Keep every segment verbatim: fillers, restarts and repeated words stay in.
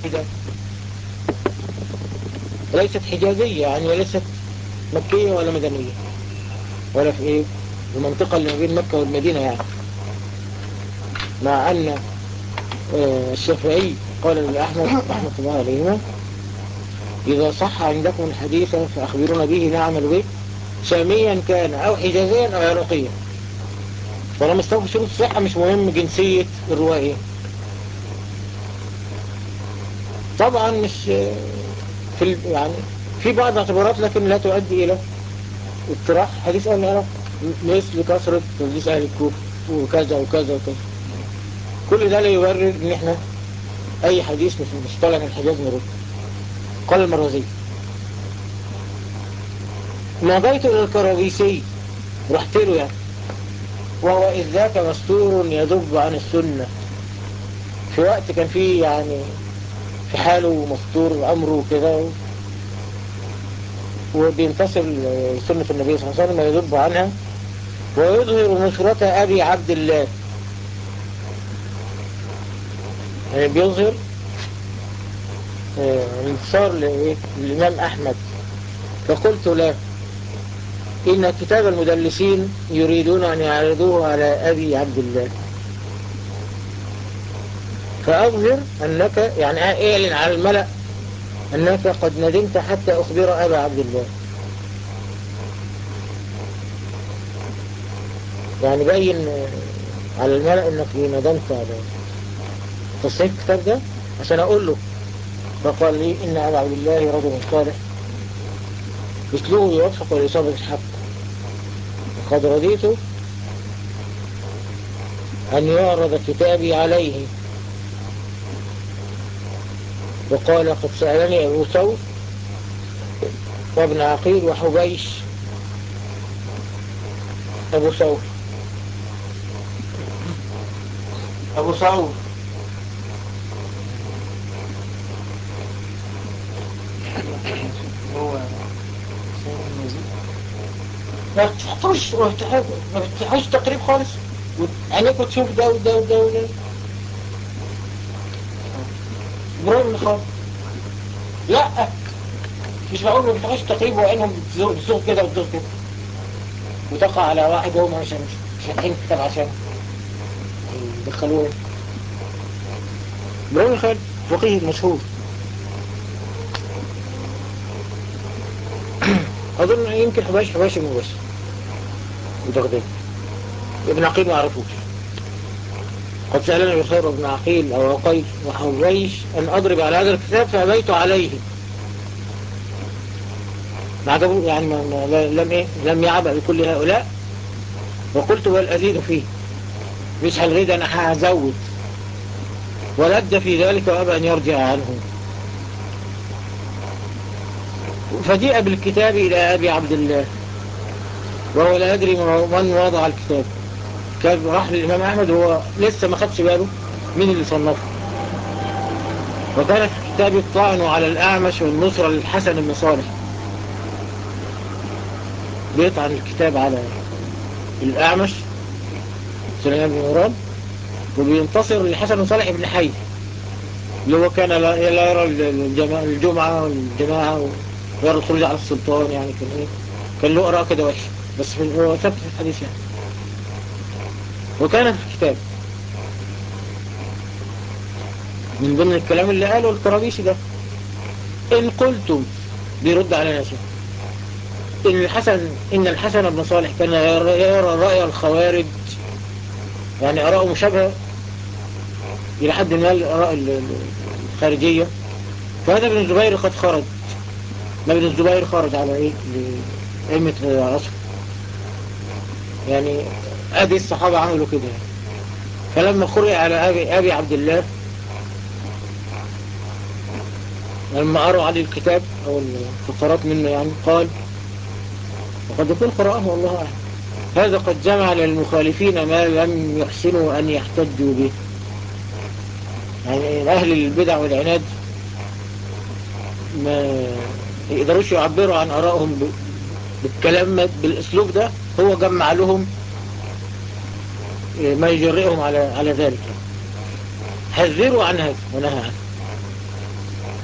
واحدة ليست حجازية، يعني ليست مكية ولا مدنية ولا في ايه المنطقة اللي ما بين مكة والمدينة يعني. مع أن الشافعي قال لأحمد رحمة الله عليهما إذا صح عندكم الحديث فأخبرونا به نعمل به شاميا كان أو حجازيا أو عراقيا. فلما استوفي شروط الصحة مش مهم جنسية الروائي. طبعا مش في يعني في بعض الاعتبارات لكن لا تؤدي إلى اقتراح حديث أهل العراق، مثل كثرة تدليس أهل الكوفة وكذا وكذا وكذا. كل ده لا يبرر ان احنا اي حديث مش مش طالع من الحجاز نرد. قال المرازي ما جيت الى الكرابيسي رحت له يعني، وهو إذ ذاك مستور يذب عن السنة، في وقت كان فيه يعني في حاله مستور أمره كده وبينتصر سنة النبي صلى الله عليه وسلم ويذب عنها ويظهر نصرة أبي عبد الله، يعني بيظهر انتصار للإمام أحمد. فقلت له إن كتاب المدلسين يريدون أن يعرضوه على أبي عبد الله، فأظهر أنك يعني اعلن على الملأ أنك قد ندمت حتى أخبر أبا عبد الله، يعني بين على الملأ أنك ندمت على تصحيح الكتاب ده عشان أقول له. فقال لي إن أبا عبد الله رجل صالح مثله يوفق لإصابة الحق، وقد رضيت أن يعرض كتابي عليه. وقال قد سألني أبو ثور وابن عقيل وحبيش. أبو ثور أبو ثور هو ما بتفتحوش ما بتفتحوش تقريب خالص، عينيك تشوف ده وده وده وده برغم خالص. لا مش معقول ما بتفتحوش تقريب وعينهم بتزوغ كده وتزوغ كده وتقع على واحد وهم مش مش فاتحين كتاب عشان يدخلوه. برغم خالص فقيه مشهور أظن يمكن حباش حباش المباشر وتغدير. ابن عقيل ما عرفوش. قد سألني بخير ابن عقيل أو عقيل وحبيش أن أضرب على هذا الكتاب فأبيت عليه. ما عجبه يعني ما لم إيه لم يعبأ بكل هؤلاء، وقلت بل أزيد فيه مش هلغيد أنا هزود، ولد في ذلك وأبى أن يرجع عنه. فجيء بالكتاب إلى أبي عبد الله وهو لا يدري من وضع الكتاب. كان راح للإمام أحمد وهو لسه ما خدش باله مين اللي صنفه. وكان في الكتاب الطعن على الأعمش والنصرة للحسن بن صالح، بيطعن الكتاب على الأعمش سليمان بن مراد وبينتصر للحسن بن صالح بن حي اللي هو كان لا يرى الجمعة والجماعة ويرى الخروج على السلطان، يعني كان ايه كان له آراء كده وحش، بس هو ثبت في الحديث يعني. وكان في الكتاب من ضمن الكلام اللي قاله الكرابيسي ده إن قلتم بيرد على نفسه إن الحسن إن الحسن بن صالح كان يرى رأي الخوارج، يعني آراءه مشابهة إلى حد ما الآراء الخارجية، فهذا ابن الزبير قد خرج. ما ابن الزبير خرج على إيه لأئمة عصر، يعني أدي الصحابة عملوا كده يعني. فلما قرئ على أبي, أبي عبد الله لما أروا عليه الكتاب أو الفقرات منه يعني قال وقد يكون قرأه والله أعلم هذا قد جمع للمخالفين ما لم يحسنوا أن يحتجوا به. يعني أهل البدع والعناد ما يقدروش يعبروا عن آرائهم بالكلام بالأسلوب ده، هو جمع لهم ما يجرئهم على على ذلك. حذروا عن هذا ونهى عنه.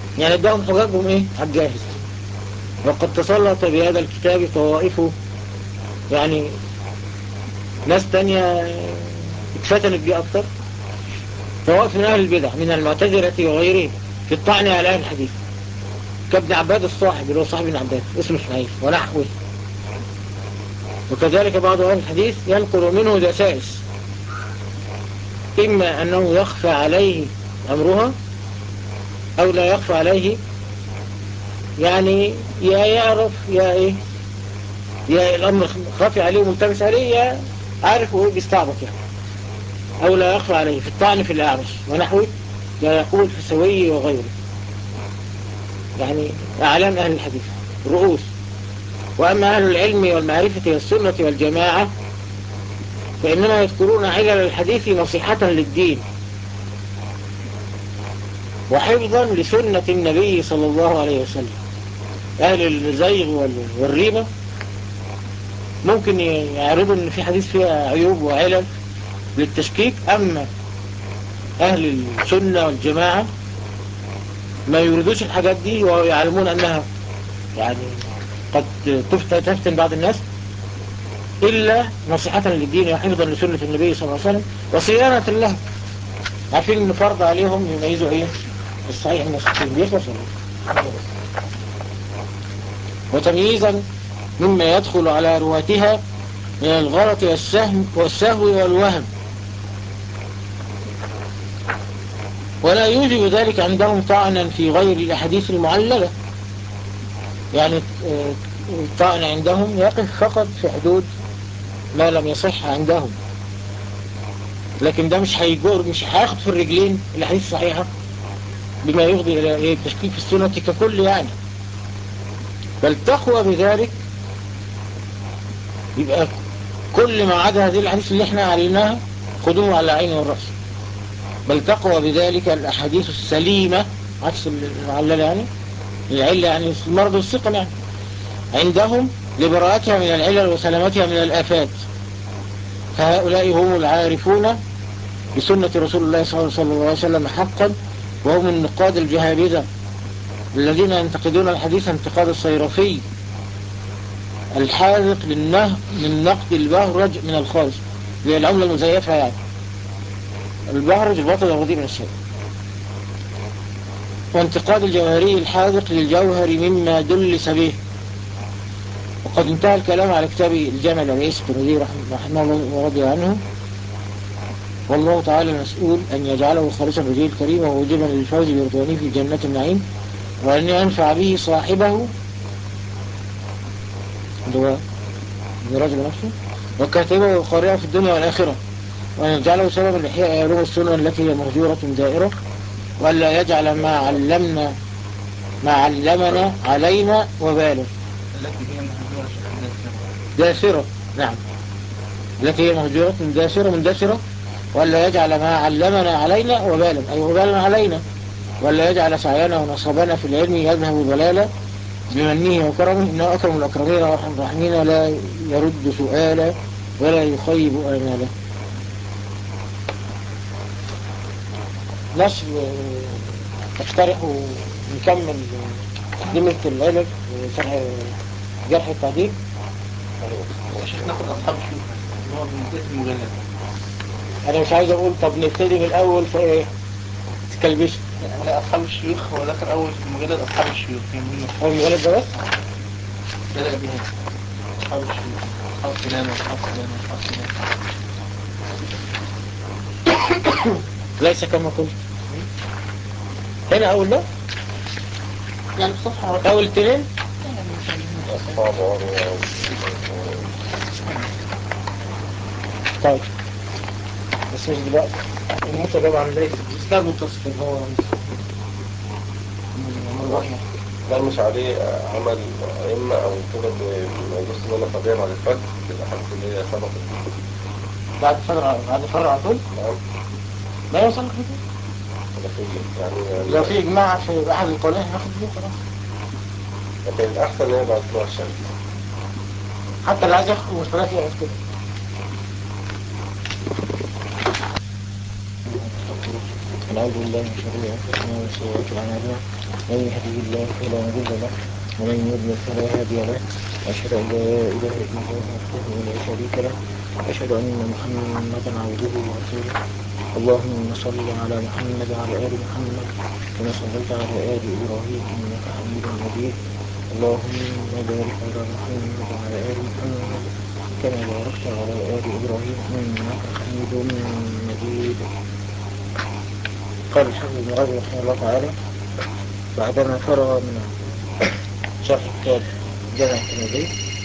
يعني اداهم حججهم ايه على الجاهز. وقد تسلط بهذا الكتاب طوائف، يعني ناس تانية اتفتنت بيه اكتر، طوائف من اهل البدع من المعتزلة وغيرهم في الطعن على اهل الحديث، كابن عباد الصاحب اللي هو صاحب ابن عباد اسمه اسماعيل ونحوه. وكذلك بعض اهل الحديث ينقل منه دسائس، اما انه يخفى عليه امرها او لا يخفى عليه، يعني يا يعرف يا ايه، يا الامر خافي عليه وملتبس عليه، يا عارف هو بيستعبط يعني. او لا يخفى عليه في الطعن في الاعرج ونحوه، لا يقول الحسوي وغيره، يعني اعلام اهل الحديث رؤوس. واما اهل العلم والمعرفة والسنة والجماعة فانما يذكرون علل الحديث نصيحة للدين وحفظا لسنة النبي صلى الله عليه وسلم. اهل الزيغ والريبة ممكن يعرضوا ان في حديث فيها عيوب وعلل للتشكيك، اما اهل السنة والجماعة ما يريدوش الحاجات دي، ويعلمون انها يعني قد تفتن بعض الناس، الا نصيحة للدين وحفظا لسنة النبي صلى الله عليه وسلم وصيانة له. عارفين ان فرض عليهم يميزوا ايه الصحيح من السقيم، بيخلص ولا وتمييزا مما يدخل على رواتها من الغلط والسهم والسهو والوهم، ولا يوجب ذلك عندهم طعنا في غير الأحاديث المعللة. يعني الطعن عندهم يقف فقط في حدود ما لم يصح عندهم، لكن ده مش هيجور، مش هياخد في الرجلين الأحاديث الصحيحة بما يفضي إلى التشكيك في السنة ككل يعني، بل تقوى بذلك. يبقى كل ما عدا هذه الأحاديث اللي احنا عليناها خدوه على العين والرأس، بل تقوى بذلك الأحاديث السليمة عكس المعللة، يعني العلة يعني المرض والسقم يعني عندهم لبراءتها من العلل وسلامتها من الآفات. فهؤلاء هم العارفون بسنة رسول الله صلى الله عليه وسلم حقا، وهم النقاد الجهابذة الذين ينتقدون الحديث انتقاد الصيرفي الحاذق للنه من نقد البهرج من الخالص، زي العملة المزيفة يعني. البهرج الباطل الرديء من الشيء. وانتقاد الجوهري الحاذق للجوهر مما دلس به. وقد انتهى الكلام على كتاب الجامع الرئيس الترمذي رحمه الله ورضي عنه، والله تعالى مسؤول أن يجعله خالصا لوجهه الكريم وموجبا للفوز برضوانه في جنة النعيم، وأن ينفع به صاحبه اللي الرجل نفسه وكاتبه وقارئه في الدنيا والآخرة، وأن يجعله سببا لإحياء علوم السنة التي هي مهجورة دائرة، وألا يجعل ما علمنا ما علمنا علينا وباله. التي هي مهجورة داسرة، نعم، التي هي مهجورة داسرة من داسرة، ولا يجعل ما علمنا علينا وبالا، أي وبالا علينا، ولا يجعل سعينا ونصبنا في العلم يذهب ضلالا بمنه وكرمه، إنه أكرم الأكرمين ورحم الرحمين لا يرد سؤالا ولا يخيب آمالا. نشر تقترح نكمل تقديمة العلم وشرح جرح التعديل. عشان ناخد أصحاب الشيوخ اللي هو من بداية المجلد. أنا مش عايز أقول طب نبتدي من الأول في إيه تكلبش. لا، أصحاب الشيوخ هو ذكر أول في المجلد أصحاب الشيوخ يعني هو المجلد ده بس بدأ بها أصحاب الشيوخ، أصحاب فلان وأصحاب فلان وأصحاب فلان. ليس كما قلت هنا أول ده يعني في صفحة أول اثنين أصحاب عروة. طيب بس مش دلوقتي. الموسى طبعا ليس الإسلام متصف هو مرضية، لا مش عليه عمل أئمة أو كده بيدرس منه قضية بعد الفتح في الأحاديث اللي هي سبقت دي. بعد فرع بعد فرع على طول نعم. ما يوصل كده. ولا في يعني لو في إجماع في أحد القولين هناخد بيه خلاص. لكن الأحسن إن هي بعد طلوع الشمس. حتى اللي عايز ياخد مشكلات يعرف كده. ونعوذ بالله من شرور أنفسنا ومن سيئات أعمالنا من يهده الله فلا مضل له ومن يضلل فلا هادي له وأشهد أن لا إله إلا الله وحده لا شريك له وأشهد أن محمدا عبده ورسوله اللهم صل على محمد وعلى آل محمد كما صليت على آل إبراهيم إنك حميد مجيد اللهم بارك على محمد وعلى آل محمد كما باركت على آل إبراهيم إنك حميد مجيد. قال الحافظ ابن رجب رحمه الله تعالى بعدما فرغ من شرح كتاب جامع الترمذي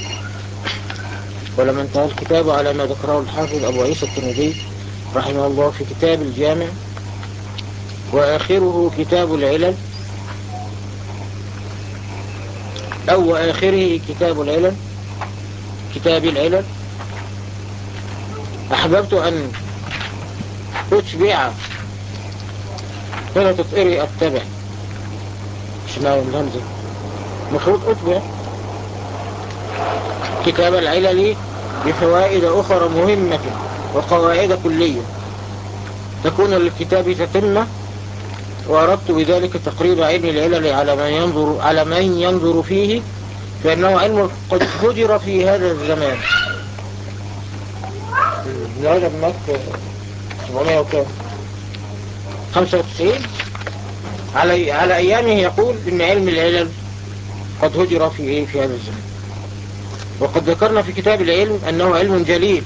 ولما انتهى الكتاب على ما ذكره الحافظ أبو عيسى الترمذي رحمه الله في كتاب الجامع وآخره كتاب العلل أو آخره كتاب العلل كتاب العلل أحببت أن أتبع هنا تطئري أتبع مش معنى الهمزة مفروض أتبع كتاب العلل بفوائد أخرى مهمة وقواعد كلية تكون للكتاب تتمة وأردت بذلك تقريب علم العلل على من ينظر على من ينظر فيه فإنه علم قد هجر في هذا الزمان. الرجب مات سبعمائة وكام خمسة وتسعين على على أيامه يقول إن علم العلل قد هجر في إيه في هذا الزمان. وقد ذكرنا في كتاب العلم أنه علم جليل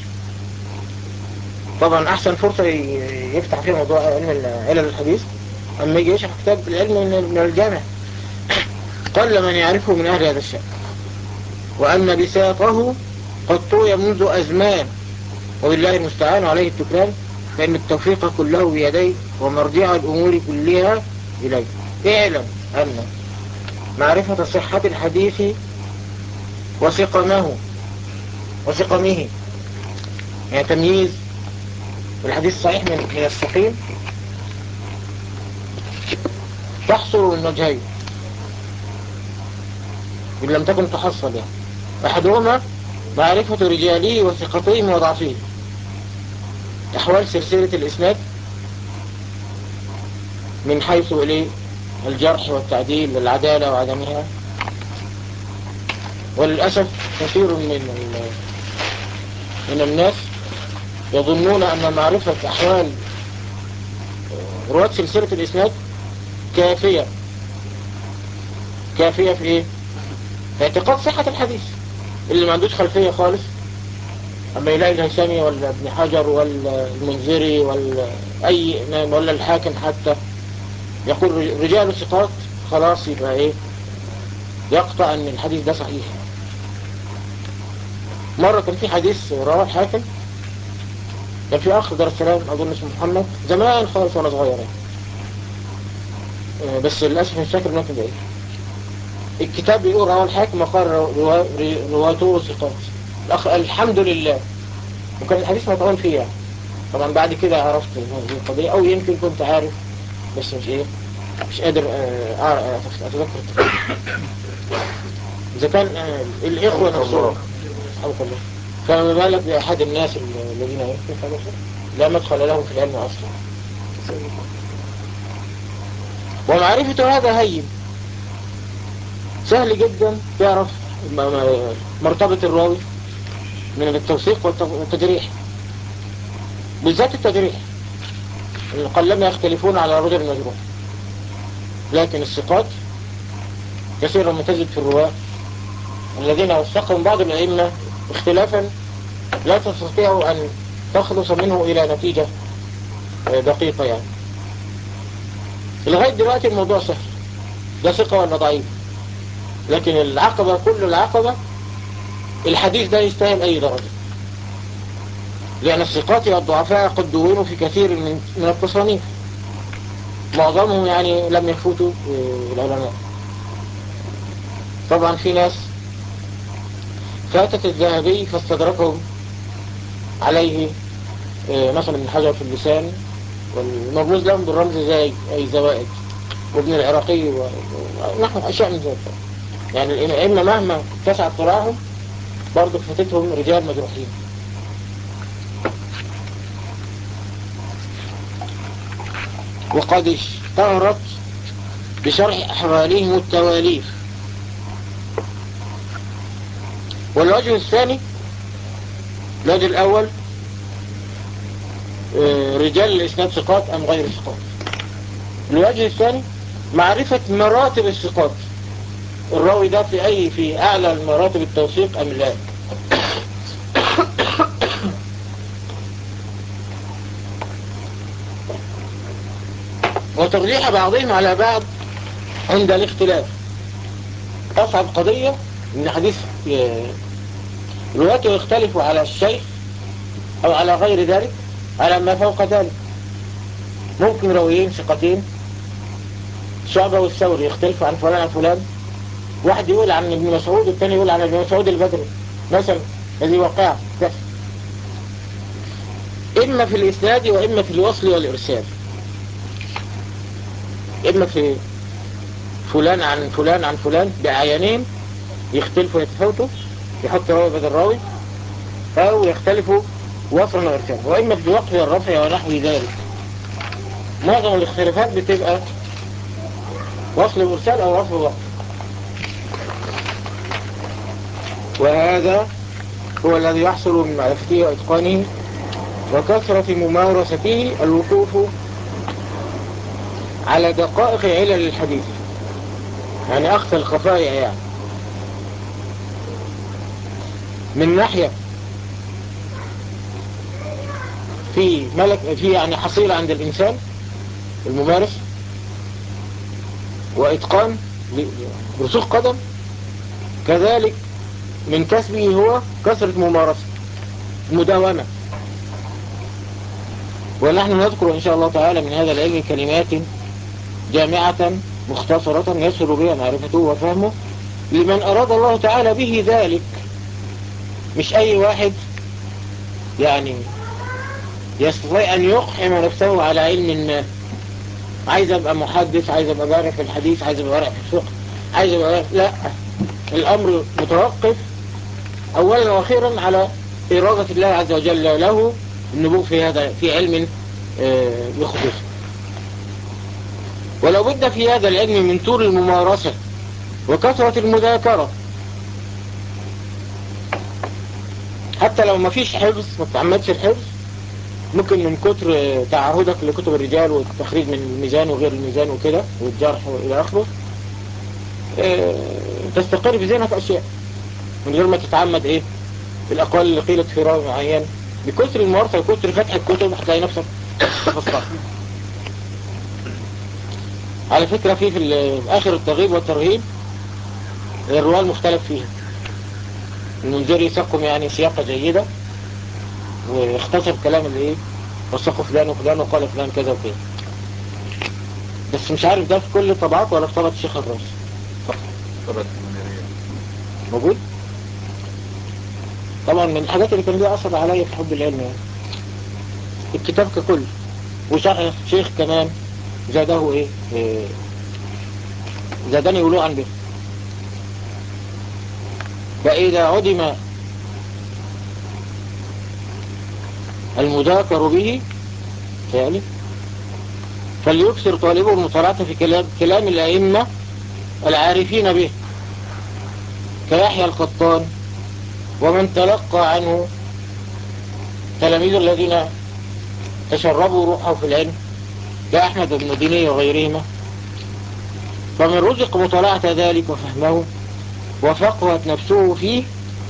طبعا أحسن فرصة يفتح فيه موضوع علم علل الحديث أما يجي يشرح كتاب العلم من الجامع قل من يعرفه من أهل هذا الشأن وأن بساطه قد طوي منذ أزمان وبالله المستعان عليه التكلان فإن التوفيق كله بيديه ومرجع الأمور كلها إليه. اعلم أن معرفة صحة الحديث وسقمه وسقمه يعني تمييز الحديث الصحيح من, من السقيم تحصل من وجهين إن لم تكن تحصل يعني. أحدهما معرفة رجاله وثقتهم وضعفهم أحوال سلسلة الإسناد من حيث إليه الجرح والتعديل والعدالة وعدمها. وللأسف كثير من من الناس يظنون أن معرفة أحوال رواة سلسلة الإسناد كافية كافية في إيه؟ في اعتقاد صحة الحديث. اللي ما عندوش خلفية خالص أما يلاقي الهيثمي ولا ابن حجر ولا المنذري ولا أي ولا الحاكم حتى يقول رجال ثقات خلاص يبقى إيه يقطع أن الحديث ده صحيح. مرة كان في حديث رواه الحاكم كان في أخ دار السلام أظن اسمه محمد زمان خالص وأنا صغير يعني. بس للأسف مش فاكر ممكن ده إيه. الكتاب بيقول رواه الحاكم وقال رواته ثقات. الأخ الحمد لله وكان الحديث مطعون فيه يعني. طبعا بعد كده عرفت هذه القضية أو يمكن كنت عارف بس مش إيه مش قادر أتذكر التفاصيل. إذا كان الإخوة نفسهم سبحانك الله فما بالك بأحد الناس الذين لا مدخل لهم في العلم أصلا. ومعرفة هذا هين سهل جدا تعرف مرتبة الراوي من التوثيق والتجريح بالذات التجريح قلما يختلفون على رجل المجروح لكن الثقات كثيرا ما تجد في الرواة الذين وثقهم بعض الأئمة اختلافا لا تستطيع أن تخلص منه إلى نتيجة دقيقة يعني. لغاية دلوقتي الموضوع سهل ده ثقة ولا ضعيف لكن العقبة كل العقبة الحديث ده يستاهل أي درجة لأن الثقات والضعفاء قد دونوا في كثير من من التصانيف معظمهم يعني لم يفوتوا العلماء. طبعا في ناس فاتت الذهبي فاستدركهم عليه مثلا ابن حجر في اللسان والمرموز لهم بالرمز زي أي زوائد وابن العراقي ونحو أشياء من ذلك يعني الأئمة مهما اتسع اطلاعهم برضو فاتتهم رجال مجروحين. وقد اشتهرت بشرح أحوالهم التواليف. والوجه الثاني، الوجه الأول رجال الإسناد ثقات أم غير ثقات. الوجه الثاني معرفة مراتب الثقات، الراوي ده في أي في أعلى مراتب التوثيق أم لا. وترجيح بعضهم على بعض عند الاختلاف. أصعب قضية من حديث رواته يختلفوا على الشيخ أو على غير ذلك على ما فوق ذلك. ممكن راويين ثقتين شعبة والثوري يختلفوا عن فلان عن فلان، واحد يقول عن ابن مسعود والثاني يقول عن ابن مسعود البدري مثلا، هذه واقعة بس. إما في الإسناد وإما في الوصل والإرسال، إما في فلان عن فلان عن فلان بعينين يختلفوا يتفاوتوا، يحط راوي بدل راوي، أو يختلفوا وصلا وإرسال، وإما في الوقف والرفع ونحو ذلك. معظم الاختلافات بتبقى وصل وإرسال أو وصل ووقف. وهذا هو الذي يحصل من معرفته وإتقانه وكثرة ممارسته الوقوف على دقائق علل الحديث، يعني أخفى الخفايا. يعني من ناحية في ملك في يعني حصيلة عند الإنسان الممارس وإتقان رسوخ قدم، كذلك من كسبه هو كثرة ممارسة مداومة. ونحن نذكر إن شاء الله تعالى من هذا العلم كلمات جامعة مختصرة يسهل بها معرفته وفهمه لمن أراد الله تعالى به ذلك. مش أي واحد يعني يستطيع أن يقحم نفسه على علم ما. عايز أبقى محدث، عايز أبقى بارع في الحديث، عايز أبقى بارع في الفقه، عايز أبقى بارع. لا، الأمر متوقف أولا وأخيرا على إرادة الله عز وجل له النبوغ في هذا في علم يخصص. ولو بد في هذا العلم من طول الممارسة وكثرة المذاكرة، حتى لو ما فيش حفظ، ما تعمدش الحفظ، ممكن من كتر تعهدك لكتب الرجال والتخريج من الميزان وغير الميزان وكده والجرح إلى آخره تستقر في ذهنك أشياء من غير ما تتعمد إيه الأقوال اللي قيلت في راوي معين. بكثر الممارسة وكثر فتح الكتب هتلاقي نفسك تفصل. على فكرة في في آخر الترغيب والترهيب الرواية المختلف فيها، المنذري ساقهم يعني سياقة جيدة واختصر كلام اللي ايه وثقوا فلان وفلان وقال فلان كذا وكذا. بس مش عارف ده في كل الطبعات ولا في طبعة الشيخ الراس طبعا المنيرية موجود. طبعا من الحاجات اللي كان ليها أثر عليا في حب العلم يعني الكتاب ككل، وشيخ شيخ كمان زاده ايه, إيه زادني ولوعا به. فإذا عدم المذاكر به يعني فليكثر طالبه المطالعة في كلام, كلام الأئمة العارفين به كيحيى القطان ومن تلقى عنه تلاميذ الذين تشربوا روحه في العلم كأحمد بن ديني وغيرهما. فمن رزق مطالعة ذلك وفهمه وفقهت نفسه فيه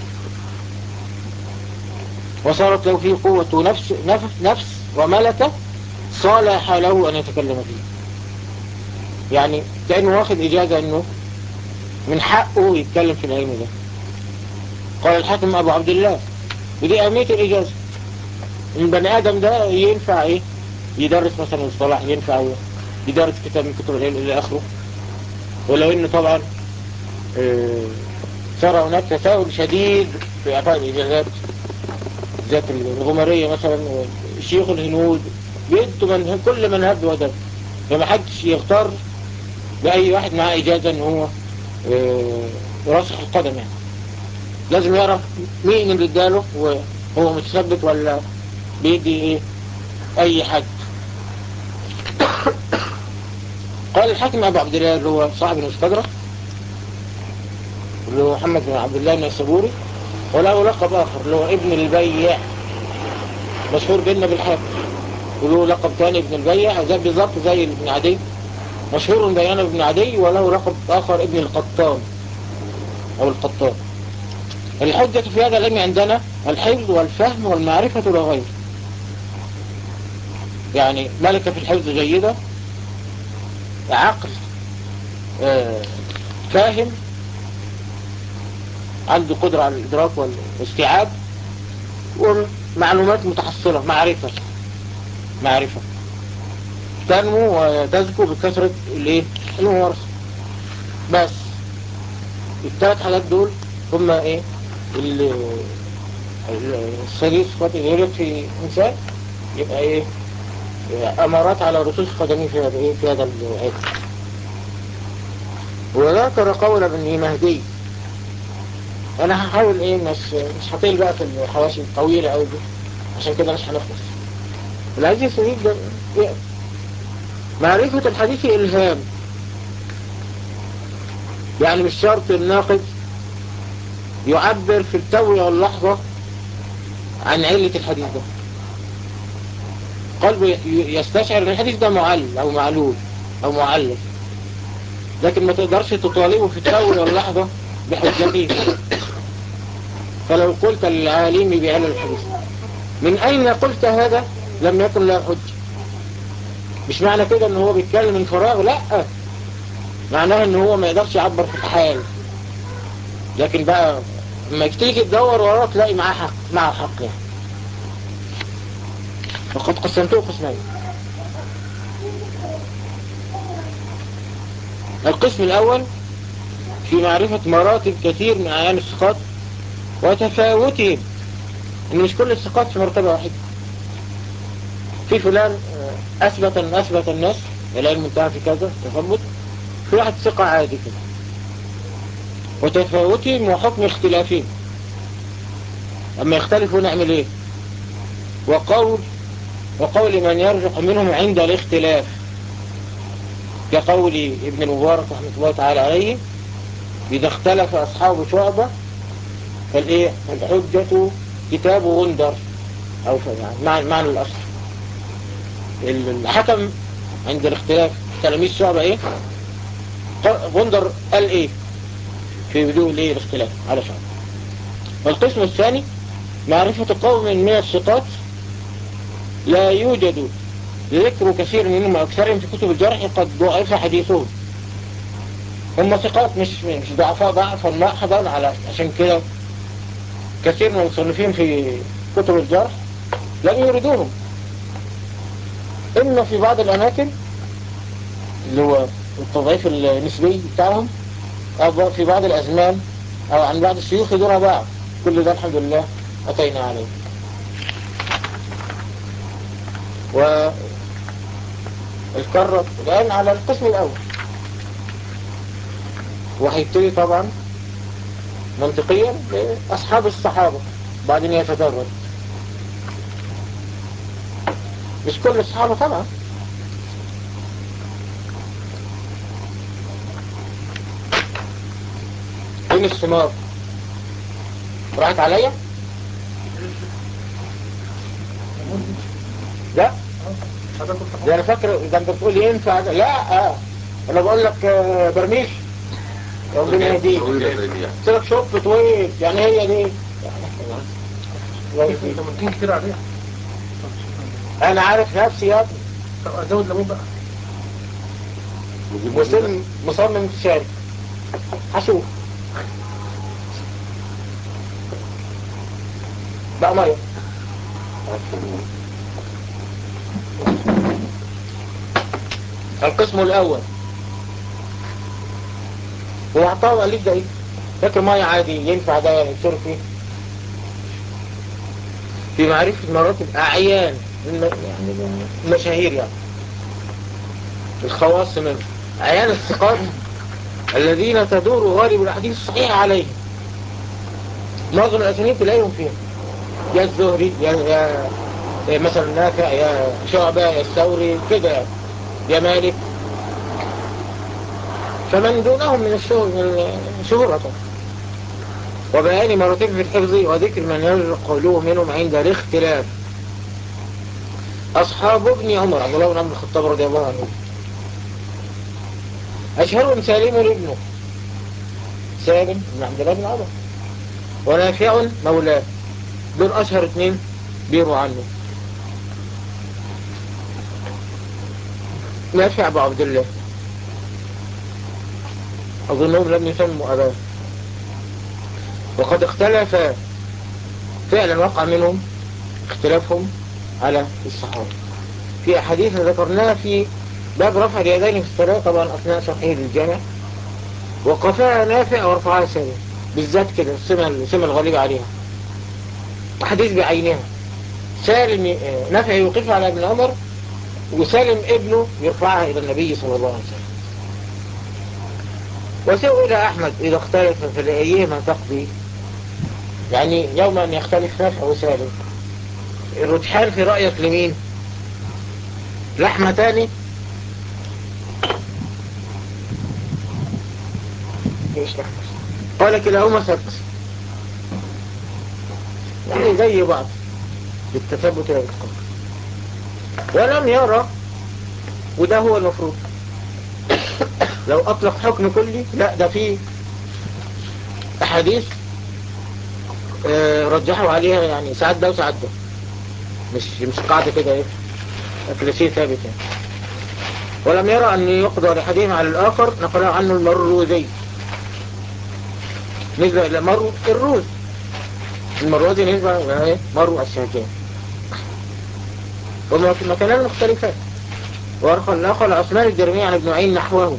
وصارت له فيه قوة نفس, نفس, نفس وملكة صالح له أن يتكلم فيه. يعني كأنه واخد إجازة أنه من حقه يتكلم في العلم ده. قال الحاكم أبو عبد الله ودي أهمية الإجازة. البني آدم ده ينفع إيه يدرس مثلا مصطلح، ينفع يدرس كتاب من كتب العلم إلى آخره. ولو إنه طبعا صار هناك تساؤل شديد في إعطاء الإجازات ذات الغمرية مثلا شيوخ الهنود بيدوا من كل من هب ودب، فما حدش يختار لأي واحد معاه إجازة إن هو راسخ القدم. يعني لازم يعرف مين اللي اداله وهو متثبت ولا بيدي ايه اي حد. قال الحاكم أبو عبد الله اللي هو صاحب المستدرك اللي هو محمد بن عبد الله النيسابوري، وله لقب آخر اللي هو ابن البيع، مشهور بينا بالحاكم، وله لقب ثاني ابن البيع زي بالظبط زي ابن عدي، مشهور بيان ابن عدي، وله لقب آخر ابن القطان أو القطان. الحجة في هذا العلم عندنا الحفظ والفهم والمعرفة لا غير، يعني ملكة في الحفظ جيدة، عقل آه فاهم، عنده قدرة على الإدراك والاستيعاب، ومعلومات متحصلة، معرفة معرفة تنمو وتزكو بكثرة الايه الممارسة. بس الثلاث حاجات دول هم ايه السديس صفات الهيرت في إنسان، يبقى ايه أمارات على رسوس قدمي في هذا ايه في هذا العلم. وذكر قول ابن مهدي، انا هحاول ايه مش مش هطيل بقى في الحواشي الطويلة قوي دي، عشان كده مش هنخلص. العزيز السديد ده إيه؟ معرفة الحديث إلهام، يعني مش شرط الناقد يعبر في التو واللحظة عن علة الحديث ده، قلبه يستشعر ان الحديث ده معل او معلول او معلل، لكن ما تقدرش تطالبه في التو واللحظة بحجته. فلو قلت للعالم بعلل الحديث من اين قلت هذا لم يكن له حجة، مش معنى كده ان هو بيتكلم من فراغ، لا، معناه ان هو ما يقدرش يعبر في الحال، لكن بقى لما تيجي تدور وراه تلاقي معاه حق معه حق يعني. فقد قسمته قسمين. القسم الأول في معرفة مراتب كثير من أعيان الثقات وتفاوتهم، إن مش كل الثقات في مرتبة واحدة. في فلان أثبت أثبت الناس العلم انتهى في كذا تثبت، في واحد ثقة عادي كده. وتفاوتهم وحكم اختلافهم، أما يختلفوا نعمل إيه؟ وقول وقول من يرجح منهم عند الاختلاف، كقول ابن المبارك رحمة الله تعالى عليه: إذا اختلف أصحاب شعبة فالإيه الحجة كتاب غندر، أو يعني معنى, معنى الأصل الحكم عند الاختلاف تلاميذ شعبة إيه غندر قال إيه في بدون إيه الاختلاف على شعبة. والقسم الثاني معرفة قوم من الثقات لا يوجد ذكر كثير منهم أكثرهم في كتب الجرح قد ضعف حديثهم. هم ثقات مش مش ضعفاء ضعفا محضا، على عشان كده كثير من المصنفين في كتب الجرح لم يردوهم، إما في بعض الأماكن اللي هو التضعيف النسبي بتاعهم، أو في بعض الأزمان، أو عن بعض الشيوخ دون بعض. كل ده الحمد لله أتينا عليه. والكرة الآن على القسم الأول، وهيبتدي طبعا منطقيا بأصحاب الصحابة بعدين يتدرج. مش كل الصحابة طبعا، فين الثمار راحت عليا؟ لا ده انا فاكر ده انت بتقول لي ينفع، لا آه. انا بقول لك آه برميش ربنا يهديك، قلت لك شوف طويل يعني هي دي ليمونتين كتير عليها. انا عارف نفسي يا ابني. طب ازود ليمون بقى. مسلم مصمم تشارك هشوف بقى ميه. القسم الاول هو عطاوه قال لي ده ايه، فاكر ميه عادي ينفع ده يشرب فيه، في معرفة مراتب اعيان يعني المشاهير، يعني الخواص منه، اعيان الثقات الذين تدور غالب الاحاديث الصحيحة عليهم، معظم الاسانيد تلاقيهم فيهم، يا الزهري يا, يا, يا مثلا نافع يا شعبة يا الثوري كده، يا مالك. فمن دونهم من الشهور من شهرة وبيان مراتب في الحفظ وذكر من يرجع قوله منهم عند الاختلاف. أصحاب ابن عمر عبد الله بن عمرو الخطاب رضي الله عنه أشهرهم سالم ابنه سالم بن عبد الله بن عمر ونافع مولاه، دول أشهر اثنين بيروا عنه. نافع أبو عبد الله أظنهم لم يسموا أباه، وقد اختلف فعلا وقع منهم اختلافهم على الصحابة في أحاديث ذكرناها في باب رفع اليدين في الصلاة طبعا أثناء شرحه للجامع، وقفها نافع ورفعها سالم بالذات كده السمة السمة الغالبة عليها حديث بعينها. سالم نافع يوقفها على ابن عمر وسالم ابنه يرفعها إلى النبي صلى الله عليه وسلم. وسئل أحمد إذا اختلف فلأيهما تقضي، يعني يوم أن يختلف نافع وسالم الرجحان في رأيك لمين؟ لحمة تاني ايش لحمة؟ قال كلاهما ثبت، يعني زي بعض بالتثبت والإتقان. ولم يرى، وده هو المفروض لو أطلق حكم كلي، لا ده فيه أحاديث آه رجحوا عليها يعني ساعات ده وساعات ده، مش مش قاعدة كده ايه أكلاسية ثابت يعني. ولم يرى أن يقضى لحديث على الآخر نقل عنه المروزي نسبة إلى مرو الروز، المروزي نسبة إلى ايه مرو الشهكين، وما في مكانان مختلفات. وأرخل نقل عثمان الدرمي عن ابن معين نحوه،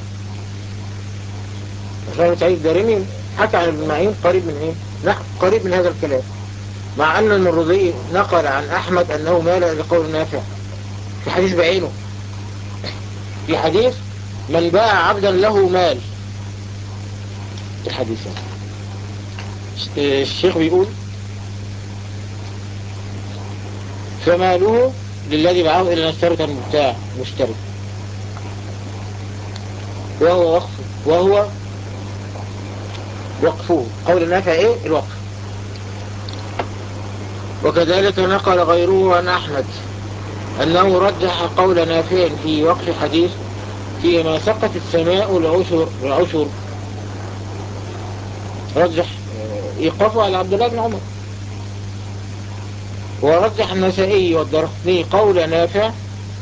عثمان سعيد الدرمي حكى عن ابن معين قريب من ايه نحو قريب من هذا الكلام، مع أن المروزي نقل عن أحمد أنه مال لقول نافع في حديث بعينه، في حديث من باع عبدا له مال الحديث يعني. الشيخ بيقول فماله للذي باعه إلا نشترك المبتاع مشترك، وهو وقف وهو وقفه قول نافع ايه الوقف. وكذلك نقل غيره عن أحمد أنه رجح قول نافع في وقف حديث فيما سقط السماء العشر العشر، رجح إيقافه على عبد الله بن عمر. ورجح النسائي والدرقطني قول نافع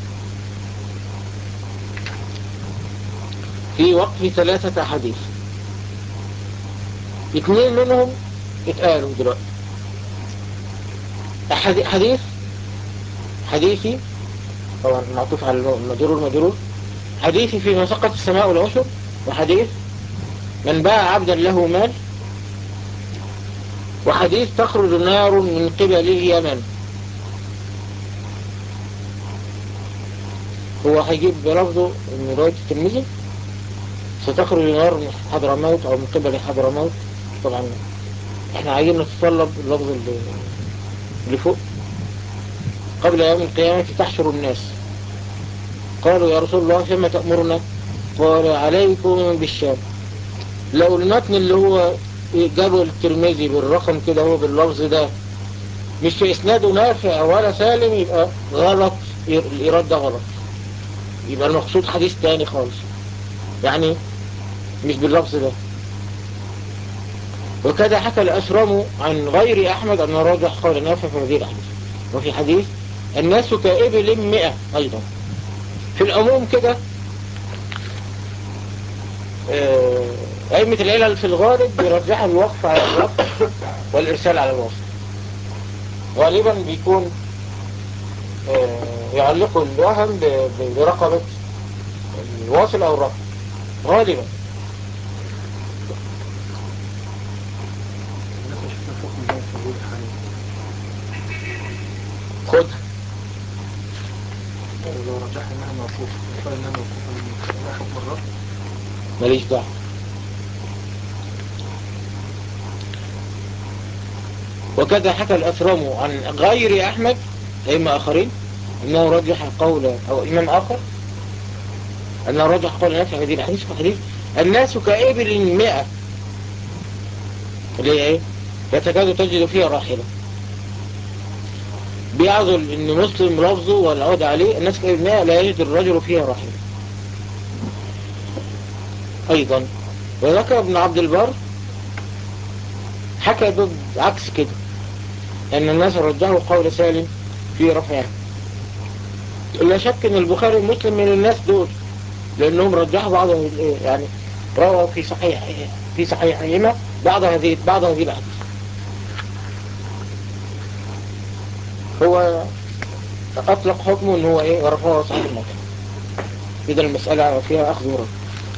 في وقف ثلاثة حديث، اثنين منهم اتقالوا دلوقتي. حديث حديثي طبعا معطوف على المجرور المجرور، حديثي فيما سقط السماء العشر، وحديث من باع عبدا له مال، وحديث تخرج نار من قبل اليمن. هو هيجيب بلفظه من رواية الترمذي ستخرج نار من حضرموت او من قبل حضرموت، طبعا احنا عايزين نتطلب اللفظ اللي, اللي فوق قبل يوم القيامة تحشر الناس. قالوا يا رسول الله فيما تأمرنا؟ قال عليكم بالشام. لو المتن اللي هو جابه الترمذي بالرقم كده هو باللفظ ده مش في اسناده نافع ولا سالم يبقى غلط، الإيراد ده غلط، يبقى المقصود حديث تاني خالص يعني مش باللفظ ده. وكذا حكى الأشرم عن غير أحمد أن راجح قول نافع في هذه الحديث. وفي حديث الناس كإبل مئة أيضا. في العموم كده أئمة العلل في الغالب بيرجحوا الوقف على الوقف والإرسال على الوصف، غالبا بيكون يعلقوا الوهم برقبة الواصل أو الرفع غالبا. خدها لو رجح انها موقوفة وقال انها موقوفة من حكم الرفع ماليش دعوة. وكذا حكى الأثرم عن غير أحمد أئمة آخرين أنه رجح قول أو إمام آخر أنه رجح قول نافع هذه الحديث في حديث الناس كإبل مئة اللي هي ايه يتكاد تجد فيها راحلة. بيعضل ان مسلم لفظه والعود عليه الناس كإبل مئة لا يجد الرجل فيها راحلة. ايضا وذكر ابن عبد البر حكى ضد عكس كده ان الناس رجحوا قول سالم في رفعه. لا شك ان البخاري ومسلم من الناس دول لانهم رجحوا بعض يعني رووا في صحيح في صحيحهما بعض هذه بعض هذه الاحاديث. هو اطلق حكمه ان هو ايه ورفعه صحيح المكان. اذا المسألة فيها اخذ ورد.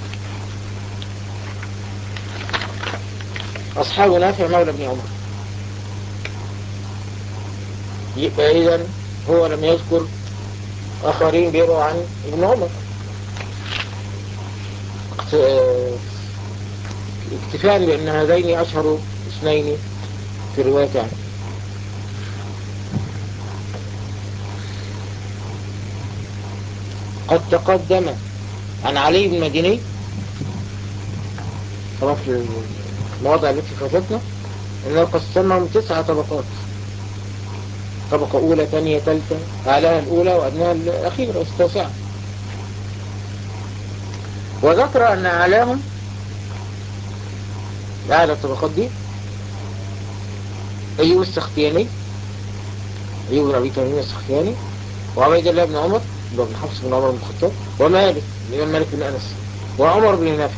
اصحاب نافع مولى ابن عمر يبقى اذا هو لم يذكر اخرين بيروا عن ابن عمر اكتفاء بان هذين اشهر اثنين في رواية عنه. قد تقدم عن علي بن المديني طبعا في المواضع التي فاتتنا انه قسمهم تسعة طبقات، طبقة اولى ثانية ثالثة اعلاها الاولى وادناها الاخيرة التاسعة. وذكر ان اعلاهم اعلى الطبقات دي ايوب السختياني، ايوب بن ابي تميم السختياني، وعبيد الله بن عمر بن حفص بن عمر بن الخطاب، ومالك الامام مالك بن انس، وعمر بن نافع.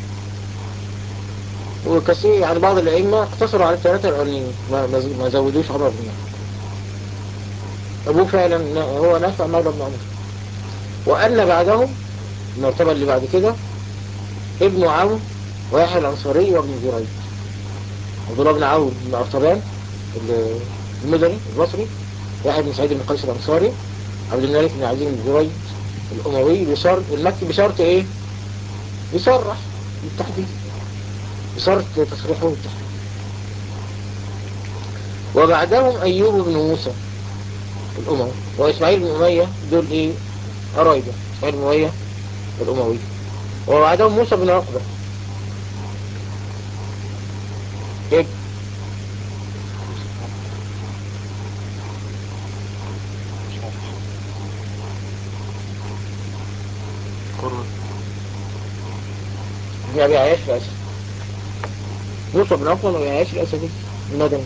وكثير يعني بعض الائمه اقتصروا على الثلاثه الاولين ما, ما زودوش عمر بن نافع. ابوه فعلا هو نافع مولى بن عمر. وان بعدهم المرتبه اللي بعد كده ابن عون ويحيى الانصاري وابن جريج. عبد الله بن عون بن ارطبان المدني البصري، يحيى بن سعيد بن قيس الانصاري، عبد الملك بن عزيز بن جريج الاموي بشرط المكي بشرط ايه يصرح بالتحديد، بشرط تصريحه بالتحديد. وبعدهم ايوب بن موسى الاموي واسماعيل بن اميه دول ايه قرايبه اسماعيل بن اميه الاموي. وبعدهم موسى بن عقبه ابن ابن ابي عياش الاسد. موسى بن عقبه وابي عياش الاسدي المدني.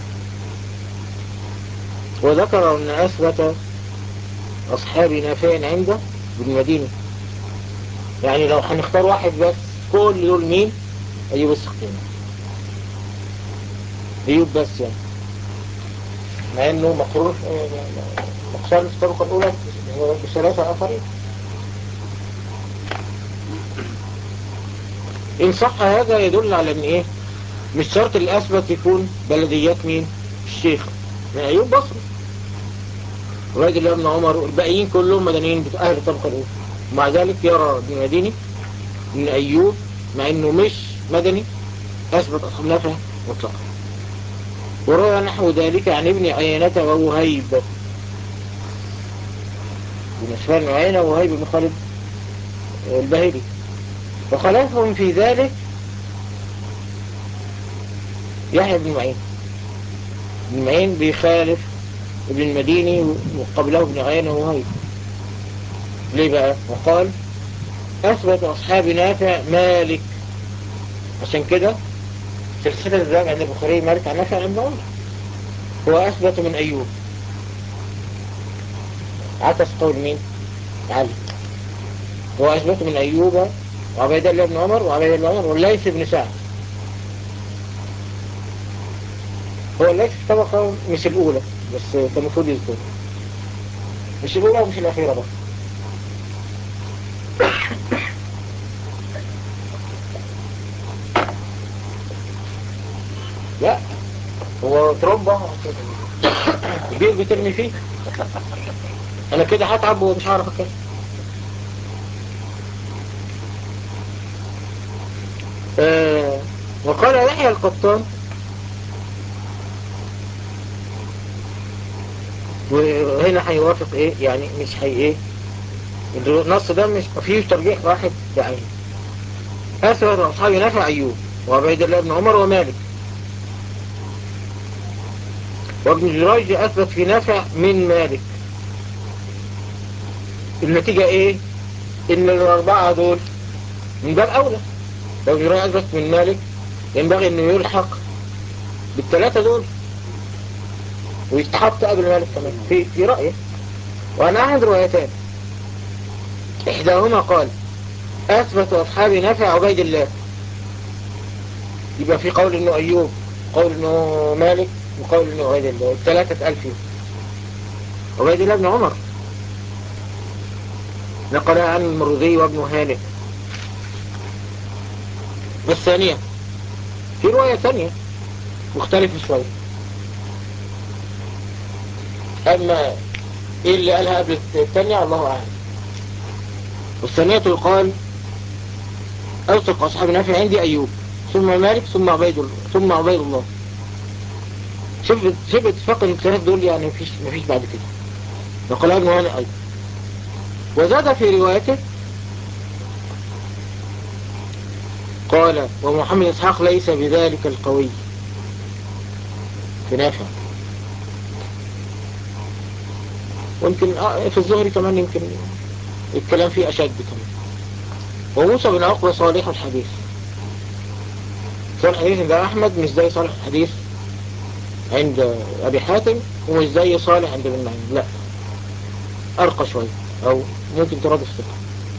وذكر ان اثبت اصحاب نافع عنده بالمدينة. يعني لو هنختار واحد بس كل دول مين؟ ايوب السختياني، ايوب بس يعني مع انه مقرون مقصار في الطبقة الاولى بثلاثة اخرين. ان صح هذا يدل على ان ايه مش شرط الاثبت يكون بلديات مين الشيخ من ايوب بصري وعبد الله بن عمر والباقيين كلهم مدنيين اهل الطبقة الاولى. ومع ذلك يرى ابن مديني ان ايوب مع انه مش مدني اثبت اصحاب نافع مطلقا. وروى نحو ذلك عن ابن عيينة ووهيب بن سفيان بن عيينة ووهيب بن خالد البهلي. وخلافهم في ذلك يحيى بن معين. ابن معين بيخالف ابن المديني وقبله ابن عيينة ووهيب. ليه بقى؟ وقال أثبت أصحاب نافع مالك. عشان كده سلسلة الزام عند البخاري مالك عن نافع عن ابن عمر. هو أثبت من أيوب عكس قول مين؟ علي. هو أثبت من أيوب وعبيد الله بن عمر وعبيد الله بن عمر والليث بن سعد. هو الليث في طبقة مش الأولى بس كان المفروض يذكر مش الأولى ومش الأخيرة بقى. لا هو تربة كبير بترمي فيه. أنا كده هتعب ومش هعرف أتكلم. آه وقال يحيى القطان وهنا هيوافق ايه يعني مش هي ايه النص ده مش فيه ترجيح واحد بعينه. أثبت أصحاب نافع أيوب وعبيد الله بن عمر ومالك. وابن جريج أثبت في نافع من مالك. النتيجة إيه؟ إن الأربعة دول من باب أولى. لو ابن جريج أثبت من مالك ينبغي أنه يلحق بالثلاثة دول ويستحط قبل مالك كمان في في رأيه. وأنا أحد روايتان، إحداهما قال أثبت أصحاب نافع عبيد الله، يبقى في قول إنه أيوب، قول إنه مالك، وقول إنه عبيد الله، الثلاثة اتقال فيهم. عبيد الله بن عمر نقلها عن المروذي وابن هانئ. والثانية في رواية ثانية مختلفة شوية. أما إيه اللي قالها قبل الثانية الله أعلم. والثانية يقال أوثق أصحاب نافع عندي أيوب ثم مالك ثم عبيد الله ثم عبيد الله. شبه شبه اتفاق الثلاث دول، يعني مفيش مفيش بعد كده. نقلها ابن هانئ أيضا. وزاد في روايته قال ومحمد إسحاق ليس بذلك القوي في نافع. ويمكن في الظهر كمان يمكن الكلام فيه أشد كمان. وموسى بن عقبة صالح الحديث. صالح الحديث عند أحمد مش زي صالح الحديث عند أبي حاتم، ومش زي صالح عند ابن معين، لا أرقى شوية، أو ممكن ترادف ثقة.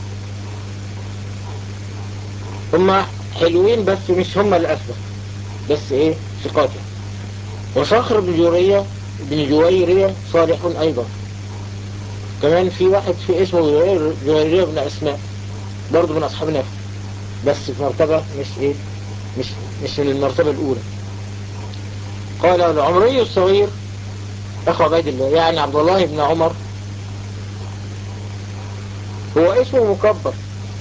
هما حلوين بس مش هما الأثبت، بس إيه ثقاتي. وصخر بن جورية بن جويرية صالح أيضا. كمان في واحد في اسمه جويرية بن أسماء برضو من أصحاب نافع، بس في مرتبة مش إيه مش مش المرتبة الأولى. قال العمري الصغير أخو عبيد الله يعني عبد الله بن عمر هو اسمه مكبر،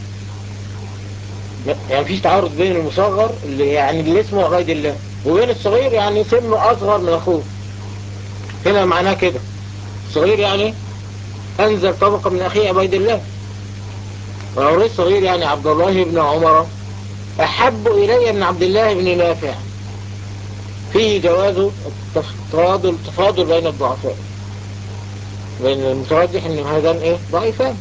يعني مفيش تعارض بين المصغر اللي يعني اللي اسمه عبيد الله وبين الصغير يعني سنه أصغر من أخوه. هنا معناه كده الصغير يعني أنزل طبقة من أخيه عبيد الله، والعمري الصغير يعني عبد الله بن عمر أحب إلي من عبد الله بن نافع. فيه جواز التفاضل التفاضل بين الضعفاء، لأن المترجح إن هذان إيه ضعيفان،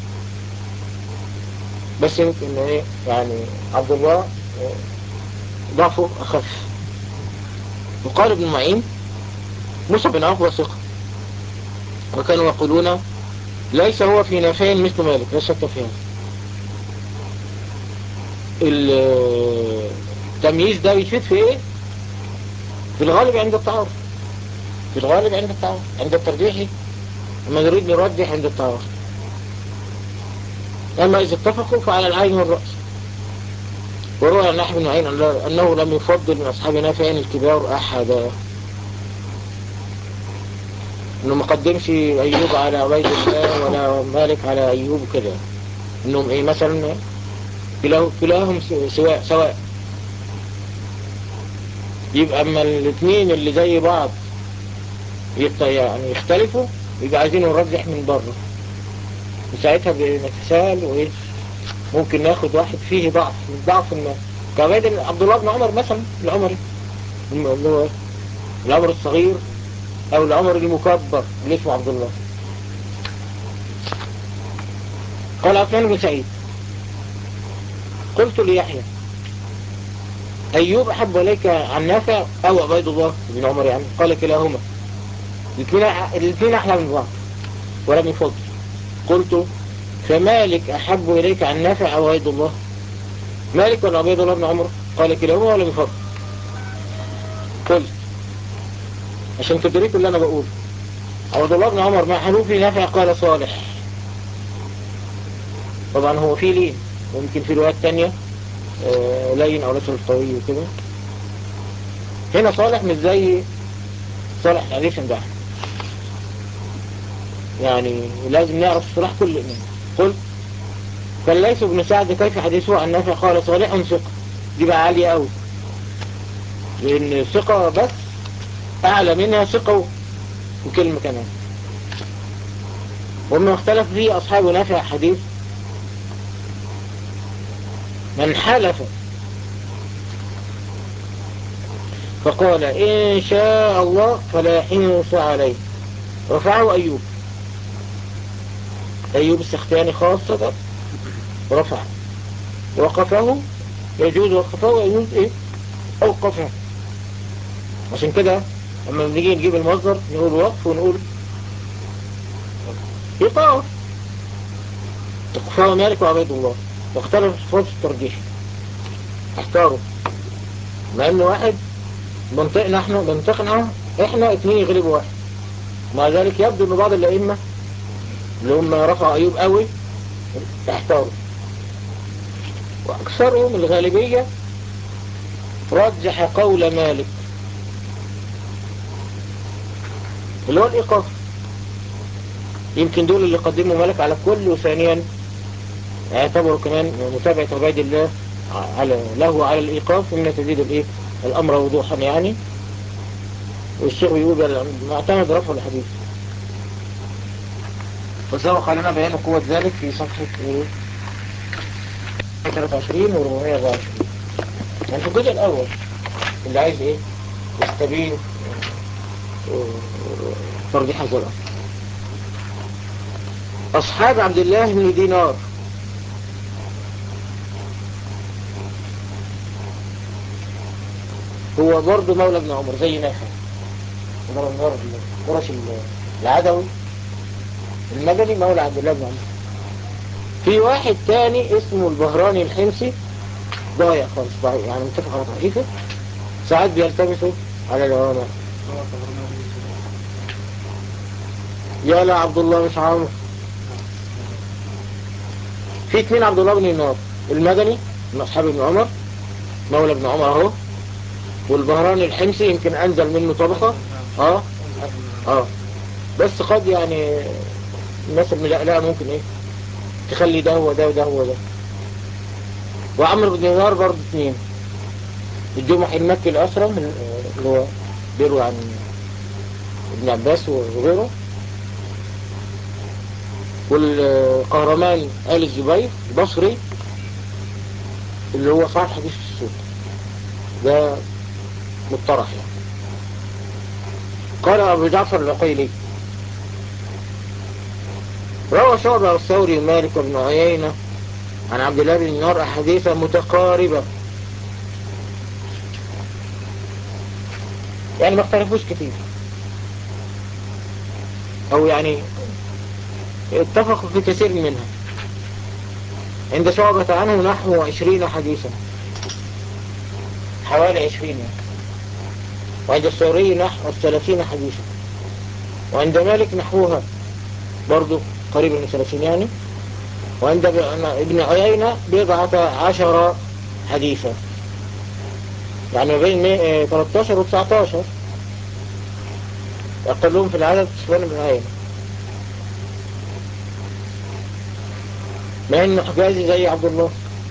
بس يمكن إنه إيه يعني عبد الله ضعفه أخف. وقال ابن معين موسى بن عقبة ثقة، وكانوا يقولون ليس هو في نافع مثل مالك، لا شك في هذا. التمييز ده يفيد في إيه؟ في الغالب عند التعارض، في الغالب عند التعارض، عند الترجيح لما نريد نرجح عند التعارض. أما إذا اتفقوا فعلى العين والرأس. وروى عن أحمد بن معين أنه لم يفضل من أصحاب نافع الكبار أحدا، إنه ما قدمش أيوب على عبيد الله ولا مالك على أيوب كده، إنهم إيه مثلا كلاهم سواء سواء. يبقى أما الاثنين اللي زي بعض يعني يختلفوا يبقى عايزين نرجح من بره، وساعتها بنتساءل وإيه ممكن ناخد واحد فيه ضعف ضعف ما كعبيد عبد الله بن عمر مثلا العمري اللي هو العمر الصغير او العمر المكبر اللي اسمه عبد الله. قال عثمان بن سعيد قلت ليحيى ايوب احب اليك عن نافع او عبيد الله بن عمر يعني؟ قال كلاهما، الاثنين احلى من بعض ولم يفضل. قلت فمالك احب اليك عن نافع او عبيد الله؟ مالك ولا عبيد الله بن عمر؟ قال كلاهما ولم يفضل. قلت عشان تدركوا اللي انا بقول عبد الله بن عمر مع حنوفي نافع قال صالح. طبعا هو فيه لين، ويمكن في روايات تانية آه لين او لسر الطوي وكده. هنا صالح مش زي صالح الحديث عند احمد، يعني لازم نعرف صلاح كل امام. قلت فليس ابن سعد كيف حديثه عن نافع قال صالح ثقة، دي بقى عالية قوي، لان ثقة بس اعلى منها ثقة وكلمة كمان. وما اختلف فيه اصحاب نافع حديث من حلف فقال إن شاء الله فلا حنس عليه. رفعه أيوب، أيوب السختياني خاصة رفعه، وقفه يجوز وقفه ويجوز إيه أوقفه. عشان كده لما بنيجي نجيب المصدر نقول وقف ونقول يقاف. وقفه مالك وعبيد الله، واختلف في فرص الترجيح، احتاروا، مع ان واحد منطقنا احنا منطقنا احنا اتنين يغلبوا واحد. مع ذلك يبدو ان بعض الائمة اللي هم رفعوا ايوب قوي احتاروا، واكثرهم الغالبية رجح قول مالك اللي هو الايقاف. يمكن دول اللي قدموا مالك على كل، وثانيا اعتبروا كمان متابعة عبيد الله على له على الايقاف من تزيد الايه الامر وضوحا يعني. والشيخ بيقول معتمد رفع الحديث، وسبق لنا بيان قوة ذلك في صفحة ثلاثة وعشرين و أربعمائة وأربعة وعشرين، يعني في الجزء الأول اللي عايز إيه يستبين ترجيح هذا الأمر. أصحاب عبد الله بن دينار هو برضه مولى ابن عمر زي نافع، قرش العدوي المدني مولى عبد الله بن عمر. في واحد تاني اسمه البهراني الحمصي ضايع خالص، يعني متفق على ضعيفه، ساعات بيلتبسوا على العلماء. يا لا عبد الله مش عمرو. في اتنين عبد الله بن دينار، المدني من اصحاب ابن عمر مولى ابن عمر اهو، والبهراني الحمصي يمكن انزل منه طبقة. اه اه بس قد يعني الناس الملألأة ممكن ايه تخلي ده هو ده وده هو ده. وعمرو بن دينار برضه اثنين، الجمح المكي الأسرم اللي هو بيروي عن ابن عباس وغيره، والقهرمان آل الزبير البصري اللي هو صاحب حديث في السوق ده مطرح يعني. قال أبو جعفر العقيلي روى شعبة والثوري ومالك وابن عيينة عن عبد الله بن دينار أحاديث متقاربة، يعني ما اختلفوش كتير، أو يعني اتفقوا في كثير منها. عند شعبة عنه نحو عشرين حديثا، حوالي عشرين يعني. وعند الثوري نحو ثلاثين حديثا، وعند مالك نحوها برضو قريب من ثلاثين يعني. وعند ابن عيينة بضعة عشر حديثا، يعني ما بين ثلاثة عشر و تسعة عشر، أقلهم في العدد سفيان بن عيينة، مع إنه حجازي زي عبد الله.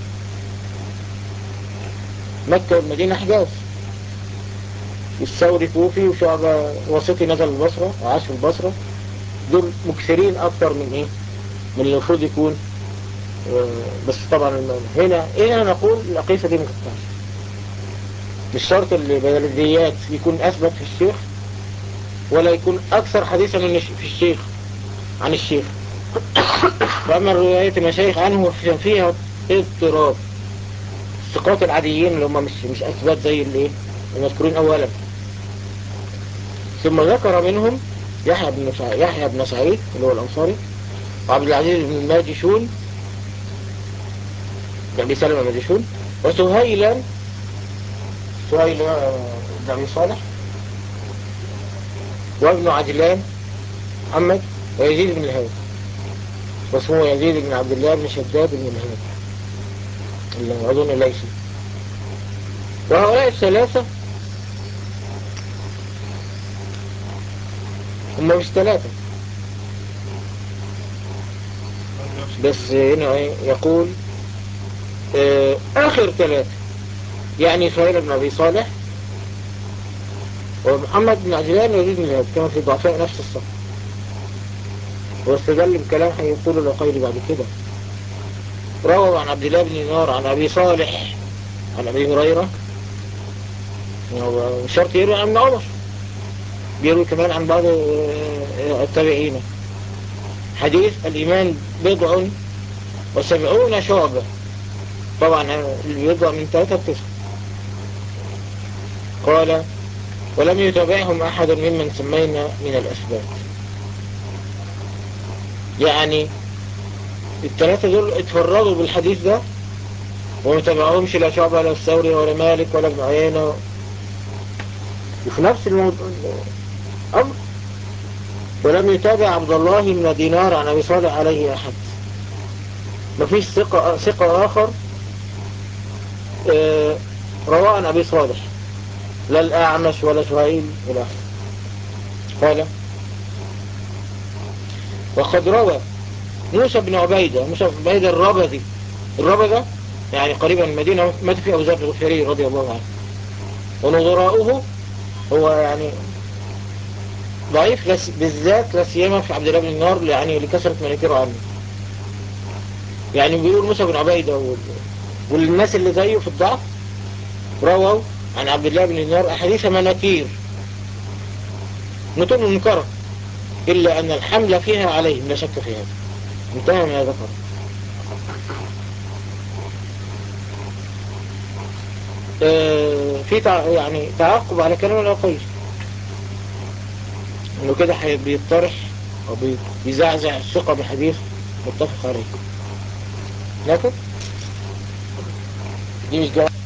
مكة والمدينة حجاز، والثوري كوفي، وشعبة وسطي نزل البصرة وعاش في البصرة. دول مكثرين أكتر من إيه من اللي المفروض يكون. بس طبعا هنا هنا نقول الأقيسة دي مكتبش، مش شرط البلديات يكون أثبت في الشيخ ولا يكون أكثر حديثا من في الشيخ عن الشيخ. فأما رواية المشايخ عنه فيها اضطراب. الثقات العاديين اللي هم مش مش أثبات زي الايه المذكورين أولا. ثم ذكر منهم يحيى بن يحيى بن سعيد اللي هو الأنصاري، وعبد العزيز بن ماجشون بن أبي سلمة ماجشون، وسهيلا سهيل بن أبي صالح، وابن عجلان محمد، ويزيد بن الهاد، واسمه يزيد بن عبد الله بن شداد بن الهاد اللي أظن ليسي. وهؤلاء الثلاثة هم مش ثلاثة بس، هنا يقول اه آخر ثلاثة، يعني سهيل بن أبي صالح ومحمد بن عجلان ويزيد بن الهاد كما في ضعفاء نفس الصف. واستدل بكلام هيقول العقيلي بعد كده. روى عن عبد الله بن دينار عن أبي صالح عن أبي هريرة هو مش شرط يروي عن ابن عمر، بيروي كمان عن بعض آه، التابعين. حديث الإيمان بضع وسبعون شعبة، طبعا اللي بيضع من ثلاثة لتسعة. قال ولم يتابعهم أحد ممن سمينا من الأثبات. يعني الثلاثة دول اتفردوا بالحديث ده وما تابعهمش لا شعبة ولا الثوري ولا مالك ولا ابن عيينة، وفي نفس الموضوع أمر. ولم يتابع عبد الله بن دينار عن أبي صالح عليه أحد. مفيش ثقة ثقة آخر اه رواه عن أبي صالح، لا الأعمش ولا سهيل ولا أحد. قال وقد روى موسى بن عبيدة، موسى بن عبيدة الربذي، الربذة يعني قريبا من المدينة، مات في أبو ذر الغفاري رضي الله عنه. ونظراؤه هو يعني ضعيف لس بالذات لا سيما في عبد الله بن النار، يعني لكثرة مناكيره عنه. يعني بيقول موسى بن عبيدة وال... والناس اللي زيه في الضعف رووا عن عبد الله بن النار أحاديث مناكير متون منكرة، إلا أن الحمل فيها عليهم لا شك في هذا. انتهى ما ذكر. آه في تع... يعني تعقب على كلام العقيل انه كده بيطرح او بيزعزع الثقة بحديث متفق عليه، لكن دي مش جواب.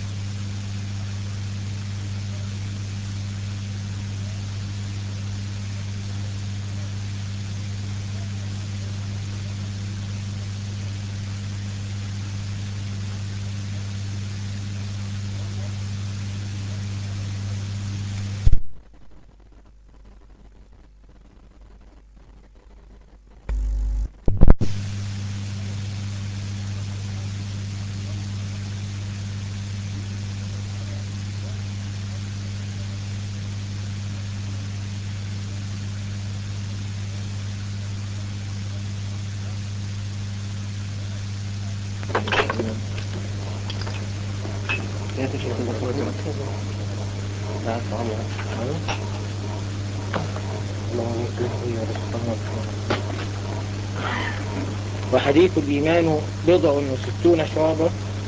وحديث الإيمان بضع وستون شعبة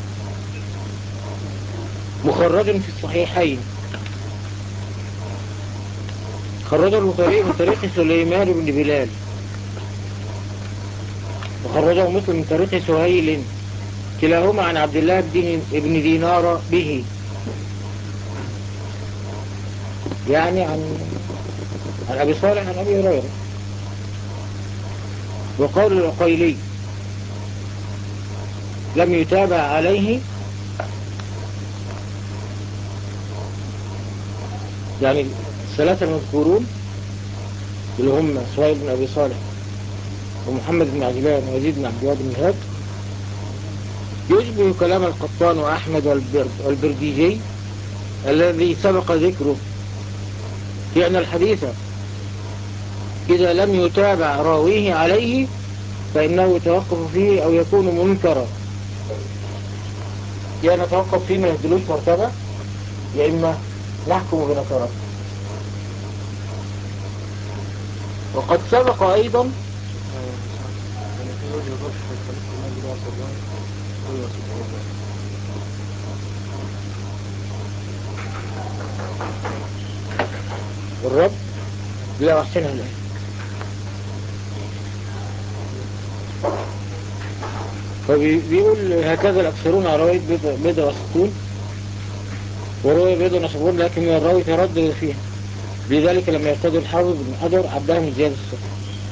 مخرج في الصحيحين. خرجه البخاري من طريق سليمان بن بلال، وخرجه مسلم من طريق سهيل، كلاهما عن عبد الله بن دينار به، يعني عن عن أبي صالح عن أبي هريرة. وقول العقيلي لم يتابع عليه، يعني الثلاثة المذكورون اللي هم سهيل بن أبي صالح ومحمد بن عجلان ويزيد بن عبد الله بن هاد يشبه كلام القطان وأحمد والبرديجي الذي سبق ذكره في أن الحديث إذا لم يتابع راويه عليه فإنه يتوقف فيه أو يكون منكرا، يا نتوقف فيه ما يدلوش مرتبة، يا إما نحكم بنكرته. وقد سبق أيضا الرب لا أحسنها الآن. فبيقول هكذا الأكثرون على رواية بيضة وستون ورواية بيضة وسبعون، لكن الراوي تردد فيها، لذلك لما يرتدي الحافظ بن حجر عدها من زيادة الثقة.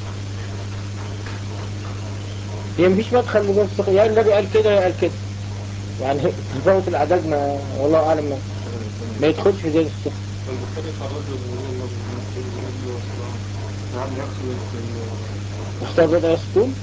هي مفيش مدخل لزيادة الثقة، يعني النبي قال كده قال كده، يعني تفاوت الأعداد ما والله أعلم ما, ما يدخلش في زيادة الثقة. اختار بيضة وستون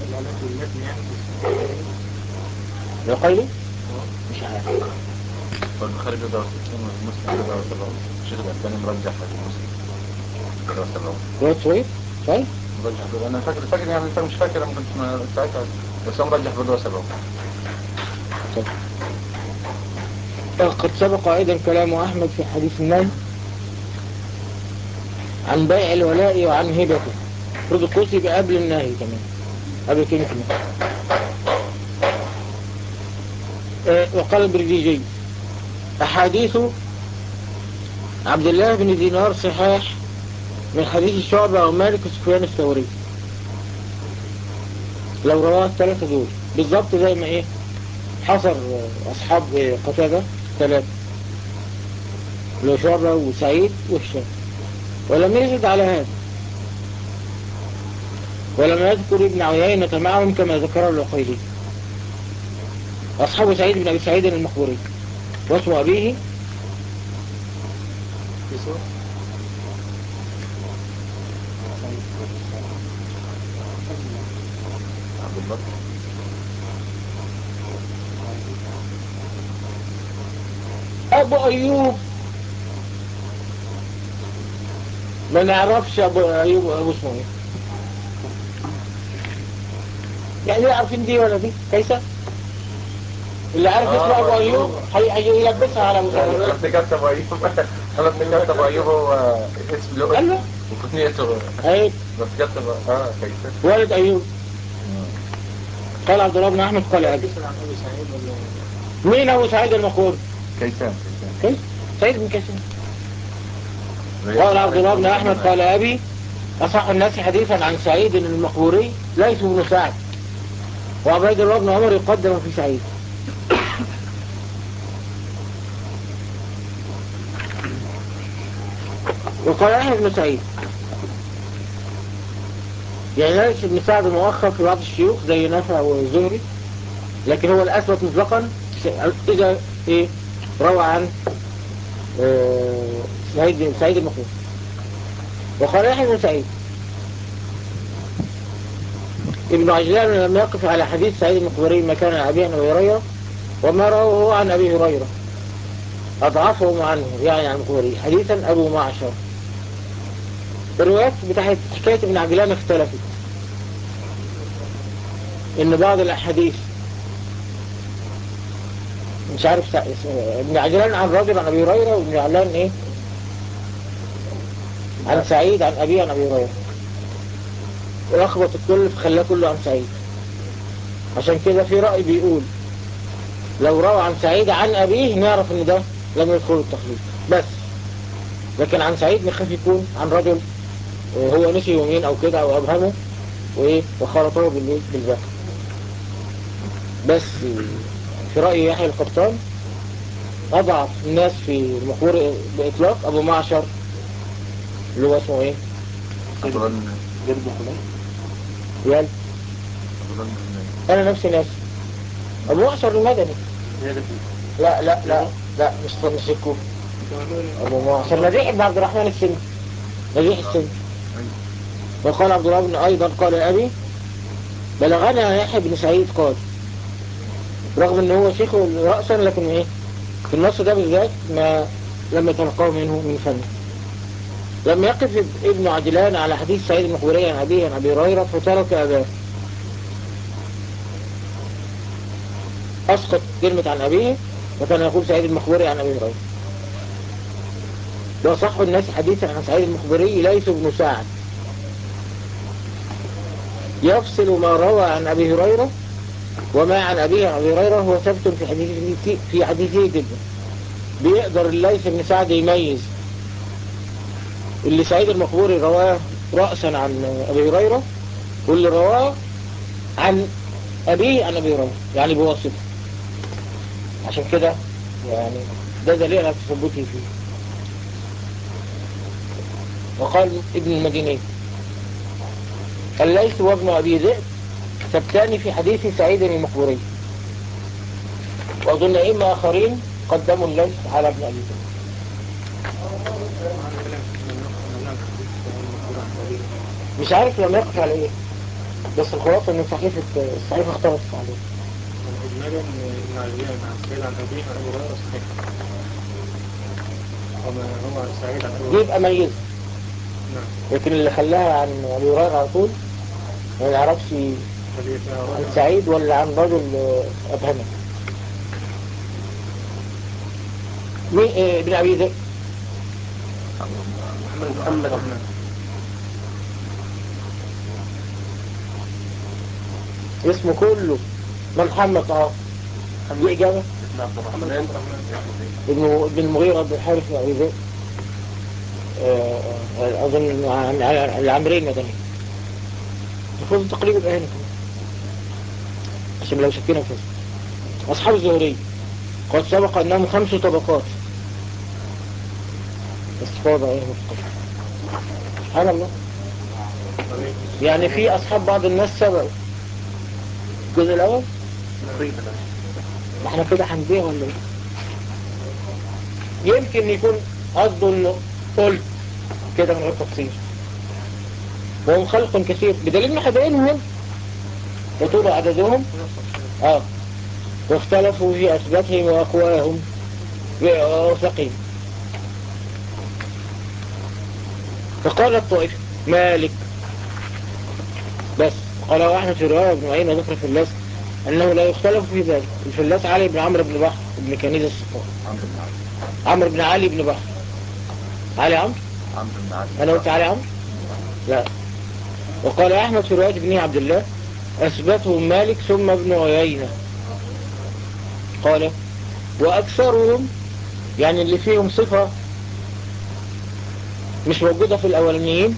يا قيلي مش عارف. والبخاري بيضع وستين والمسلم بيضع وسبعون. الشيخ الألباني مرجح المسلم بيضع وسبعون. رواية صويب صحيح؟ مرجح بيضع، أنا فاكر فاكر يعني أنت مش فاكر، أنا كنت ساعتها، بس هو مرجح بيضع وسبعون. قد سبق أيضا كلام أحمد في حديث النهي عن بيع الولاء وعن هبته. رد القدس يبقى قبل النهي كمان، قبل كلمة النهي. أه وقال البرجيجي أحاديث عبد الله بن دينار صحاح من حديث الشعبة أو مالك وسفيان الثوري لو رواه الثلاثة دول بالضبط زي ما إيه حصر أصحاب قتادة ثلاثة اللي هو شعبة وسعيد وهشام، ولم يزد على هذا، ولم يذكر ابن عيينة معهم كما ذكر العقيلي. أصحاب سعيد بن أبي سعيد المقبوري واسم أبيه عبد الله أبو أيوب. ما نعرفش أبو أيوب أبو اسمه إيه يعني، لا عارفين دي ولا دي كيسة اللي عارف آه، اسمه أبو أبو أيوب أيوب. هيلبسها على لا، أنا مسلم. افتكرت أبو أيوب أنا افتكرت أبو أيوب هو اسم له أيوه وكنيته. أيوه أنا افتكرت أبو- اه كيف. والد أيوب. قال عبد الله بن أحمد قال أبي. مين أبو سعيد المقبوري؟ كيسان كيف؟ سعيد بن كيسان. قال عبد الله بن أحمد قال أبي. أصح الناس حديثا عن سعيد المقبوري ليس بن سعد، وعبيد الله بن عمر يقدم في سعيد. وقال يحيى بن سعيد يعني ليس بن سعد مؤخر في بعض الشيوخ زي نافع والزهري، لكن هو الأثبت مطلقا إذا إيه روى عن آه سعيد سعيد المقبوري. وقال يحيى بن سعيد ابن عجلان لم يقف على حديث سعيد المقبوري ما كان عن أبي عن أبي هريرة، وما رواه هو عن أبي هريرة أضعفهم عنه يعني عن المقبوري حديثا أبو معشر. الروايات بتاعت حكاية ابن عجلان اختلفت، إن بعض الأحاديث مش عارف سع... ابن عجلان عن راجل عن أبي هريرة، وابن عجلان إيه عن سعيد عن أبي عن أبي هريرة، ولخبط الكل فخلاه كله عن سعيد. عشان كده في رأي بيقول لو روى عن سعيد عن أبيه نعرف إن ده لم يدخل التخليط بس، لكن عن سعيد نخاف يكون عن رجل هو نسي يومين أو كده أو أبهمه وإيه وخلطه بالإيه بالباقي. بس في رأي يحيى القطان أضعف الناس في المقبور بإطلاق أبو معشر اللي هو اسمه إيه جرب فلان يعني أنا نفسي ناس أبو معشر المدني. لا لا لا لا مش مش الكوفي. أبو معشر نزيح بن عبد الرحمن السن نزيح السن. وقال عبد الله بن أيضا قال أبي بلغنا يحيى بن سعيد قال، رغم ان هو شيخه رأسا لكن ايه في النص ده بالذات ما لم يتلقاه منه من فنه. لم يقف ابن عجلان على حديث سعيد المقبوري عن أبيه عن أبي هريرة فترك أباه، أسقط كلمة عن أبيه وكان يقول سعيد المقبوري عن أبي هريرة. وصح الناس حديثا عن سعيد المقبوري ليس بن سعد، يفصل ما روى عن أبي هريرة وما عن أبيه عن أبي هريرة هو ثبت في حديثه في حديثه جدا. بيقدر الليث بن سعد يميز اللي سعيد المقبوري رواه رأسا عن أبي هريرة واللي رواه عن أبيه عن أبي هريرة يعني بواسطة. عشان كده يعني ده دليل على تثبته فيه. وقال ابن المديني الليث وابن أبي ذئب ثبتان في حديث سعيد المقبوري، وأظن إما آخرين قدموا الليث على ابن أبي ذئب. مش عارف لما يقف على ايه، بس الخلاصة ان صحيفة الصحيفة اختلفت عليه. الإجمالا إن عجلان عن سعيد عن أبيه عن أبي هريرة صحيح، وما هو عن سعيد عن أبي دي هريرة يبقى ميزة. نعم. لكن اللي خلاها عن أبي هريرة على طول ما يعرفش هل فيها عن رجل سعيد ولا عن رجل أبهمه. مين آه، ابن أبي ذئب؟ محمد محمد اسمه كله ما محمد. اه دي إجابة. ابن عبد الرحمن ابن ابن المغيرة بن الحارث بن أبي ذئب. آه، آه، أظن عن- عن- العمرين مدني. المفروض تقريب الأهل كمان عشان لو شكينا في اسمه. أصحاب الزهري قد سبق أنهم خمس طبقات. استفاضة ايه مختلف. سبحان الله. يعني في أصحاب بعض الناس سبقوا الجزء الأول. ما احنا كده هنبيع ولا ايه؟ يمكن يكون قصده انه قلت كده من غير تفصيل وهم خلق كثير بدليل ان حبايبهم وطول عددهم اه واختلفوا في اثباتهم واقواهم ووثقهم. فقال الطائفة مالك بس قال احمد في رواية ابن معين وذكر في اللاس انه لا يختلف في ذلك. الفلاس علي بن عمرو بن بحر بن كنيز الصفار. عمرو بن علي عمرو بن علي بن بحر. علي عمرو. عمرو بن علي انا قلت علي عمرو لا. وقال احمد في رواية ابن عبد الله اثبته مالك ثم ابن عيينة. قال واكثرهم يعني اللي فيهم صفة مش موجودة في الاولانيين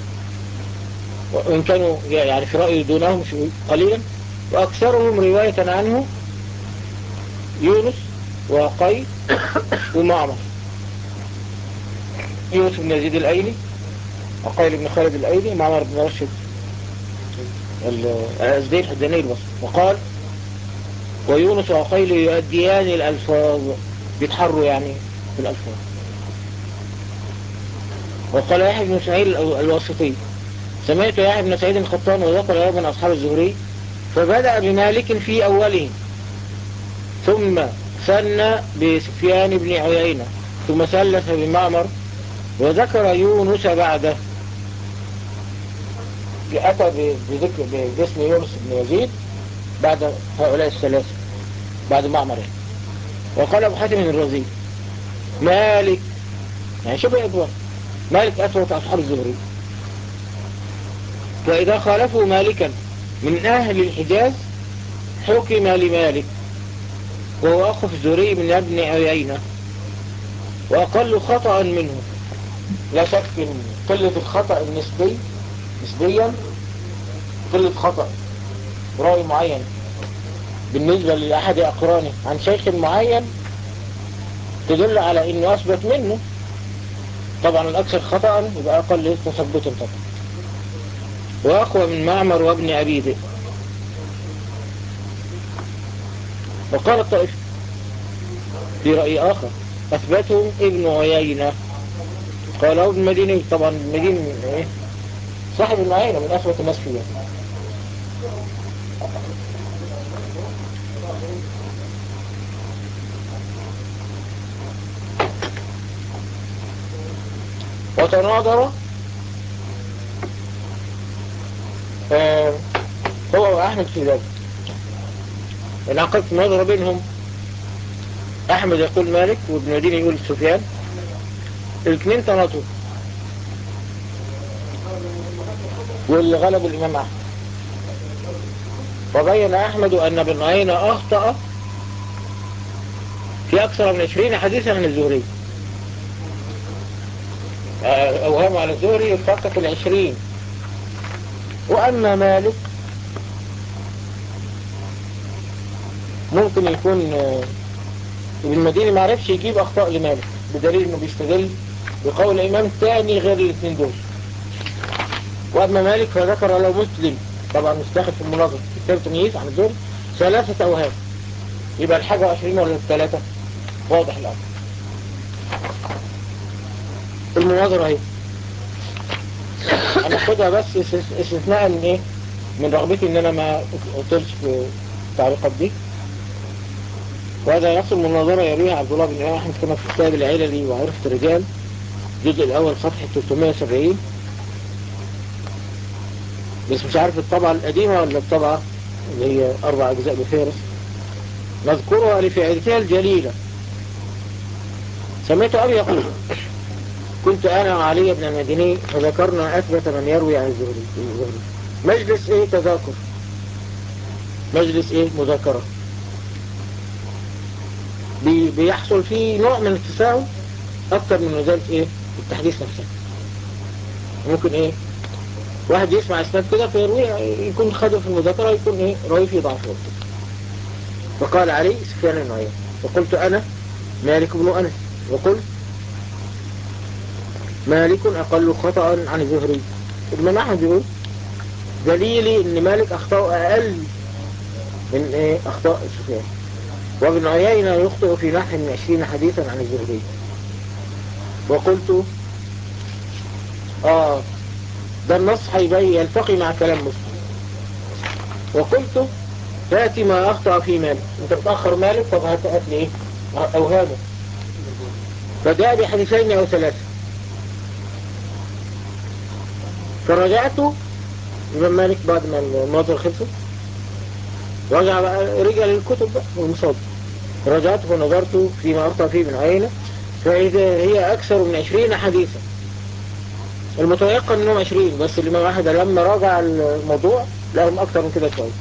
وان كانوا يعني في رأي دونهم قليلا واكثرهم رواية عنه يونس وقيل ومعمر. يونس بن يزيد الايلي وقيل بن خالد الايلي معمر بن رشد الازدي الحداني البصري. وقال ويونس وقيل يؤديان الالفاظ بيتحروا يعني في الالفاظ. وقال يحيى بن سعيد الواسطي سمعت يحيى بن سعيد الخطان وذكر أيضا أصحاب الزهري فبدأ بمالك في أوله ثم ثنى بسفيان بن عيينة ثم ثلث بمعمر وذكر يونس بعده. أتى بذكر باسم يونس بن يزيد بعد هؤلاء الثلاثة بعد معمر. وقال أبو حاتم الرازي مالك يعني شبه إدوار مالك أثبت أصحاب الزهري وإذا خالفوا مالكا من أهل الحجاز حكم لمالك وهو أخو الزهري من ابن عيينة وأقل خطأ منه. لا شك إن قلة الخطأ النسبي نسبيا قلة خطأ رأي معين بالنسبة لأحد أقرانه عن شيخ معين تدل على إنه أثبت منه. طبعا الأكثر خطأ يبقى أقل تثبتا طبعا. وأقوى من معمر وابن أبي ذئب. وقال الطائفة في رأي آخر أثبته ابن عيينة قاله ابن مديني. طبعا المديني إيه؟ صاحب المعينة من أثبت الناس فيها. وتناظر آه هو وأحمد في ذلك. انعقدت النظر بينهم. أحمد يقول مالك وابن مديني يقول سفيان. الاثنين تناظروا واللي غلب الإمام أحمد. وبين أحمد أن ابن عيينة أخطأ في أكثر من عشرين حديثا عن الزهري. أوهم على الزهري فقط العشرين. وأما مالك ممكن يكون ابن مديني ما عرفش يجيب أخطاء لمالك بدليل أنه بيستدل بقول إمام تاني غير الاثنين دول. وأما مالك فذكر له مسلم طبعا مستخد في المناظر في كتاب تمييز عن الزهري ثلاثة أوهام. يبقى الحاجة عشرين ولا الثلاثة واضح الأمر. المناظرة اهي انا خدها بس استثناء من ايه من رغبتي ان انا ما اطلش في التعليقات دي. وهذا نفس المناظرة يرويها عبد الله بن الإمام أحمد كما في كتاب العللي وعرفة الرجال الجزء الأول صفحة ثلاثمائة وسبعين. بس مش عارف الطبعة القديمة ولا الطبعة اللي هي أربع أجزاء بفيرس. نذكرها لفائدتها الجليلة سمعت أبي يقول كنت أنا وعلي بن المديني فذكرنا أثبت من يروي عن الزهري. الزهري. مجلس إيه تذاكر، مجلس إيه مذاكرة، بي بيحصل فيه نوع من التساهل أكثر من نزالة إيه التحديث نفسه. ممكن إيه واحد يسمع اسناد كده فيروي يكون خده في المذاكرة يكون إيه راوي فيه ضعف. فقال علي سفيان بن عيينة فقلت أنا مالك بن أنس وقلت مالك أقل خطأ عن الزهري. ابن أحمد يقول دليلي ان مالك اخطاء اقل من ايه اخطاء سفيان، وابن عيينة يخطئ في نحو من عشرين حديثا عن الزهري. وقلت اه ده النص هيبين يلتقي مع كلام مسلم. وقلت فاتي ما اخطأ في مالك، انت بتأخر مالك طب هات لي ايه اوهامه، فجاء بحديثين او ثلاثة. فرجعت إمام مالك بعد ما المناظر خلصت رجع بقى رجع للكتب بقى والمصادر. رجعت فنظرت فيما أخطأ فيه ابن عيينة فإذا هي أكثر من عشرين حديثا. المتيقن منهم عشرين بس الإمام أحمد لما راجع الموضوع لهم أكثر من كده شوية.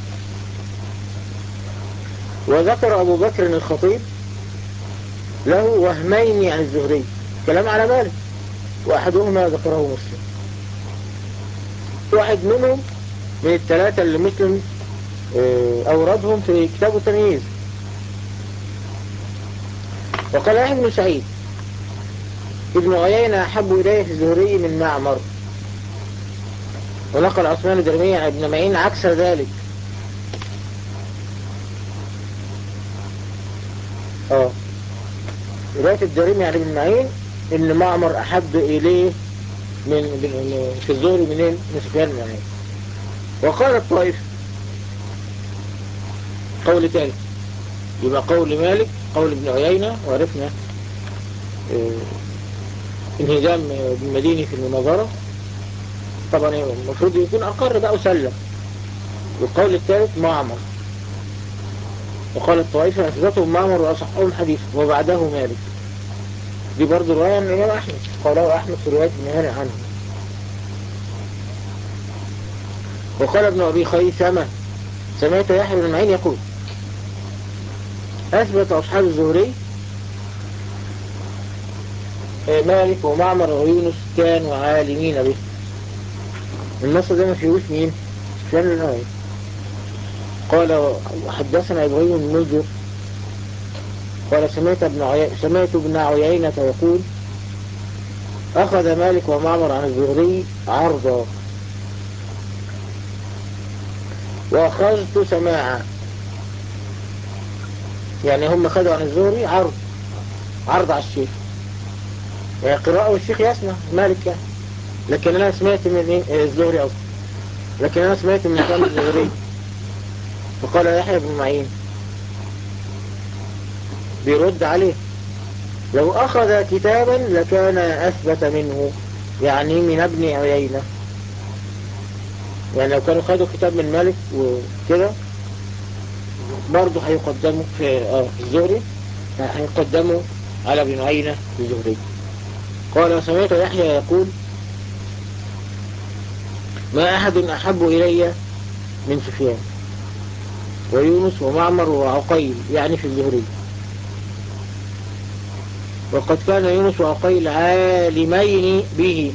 وذكر أبو بكر الخطيب له وهمين عن الزهري كلام على مالك، وأحدهما ذكره مسلم، واحد منهم من الثلاثة اللي مسلم أوردهم في كتاب التمييز. وقال يحيى بن سعيد ابن عيينة أحب إليه في الزهري من معمر. ونقل عثمان الدرمي عن ابن معين عكس ذلك. اه رواية الدرمي عن ابن معين ان معمر أحب إليه من, من في الزهري منين من سفيان بن عيينة. وقال الطائف قول ثالث يبقى قول مالك قول ابن عيينة، وعرفنا اه انهزام ابن مديني في المناظرة طبعا المفروض يكون أقر بقى وسلم. والقول الثالث معمر. وقال الطائفة أثبتهم معمر وأصحهم حديث وبعده مالك. دي برضو رواية من الإمام أحمد قاله أحمد في رواية ابن هانئ عنه. وقال ابن أبي خيثمة سمعت يحيى بن معين يقول أثبت أصحاب الزهري مالك ومعمر ويونس كانوا عالمين به. النص ده ما فيهوش مين سفيان بن عيينة. قال حدثنا إبراهيم بن منذر قال سمعت ابن عي... سمعت ابن عيينة يقول أخذ مالك ومعمر عن الزهري عرضا وأخذت سماعا. يعني هم خدوا عن الزهري عرض عرض على الشيخ، يعني قراءة والشيخ يسمع مالك يعني. لكن أنا سمعت من إيه الزهري أصلا، لكن أنا سمعت من كلام الزهري. فقال يحيى بن معين بيرد عليه لو أخذ كتابا لكان أثبت منه، يعني من ابن عيينة. يعني لو كانوا خدوا كتاب من مالك وكده برضه هيقدموا في آه في الزهري هيقدموا على ابن عيينة في الزهري. قال سمعت يحيى يقول ما أحد أحب إلي من سفيان ويونس ومعمر وعقيل يعني في الزهري. وقد كان يونس وعقيل عالمين به،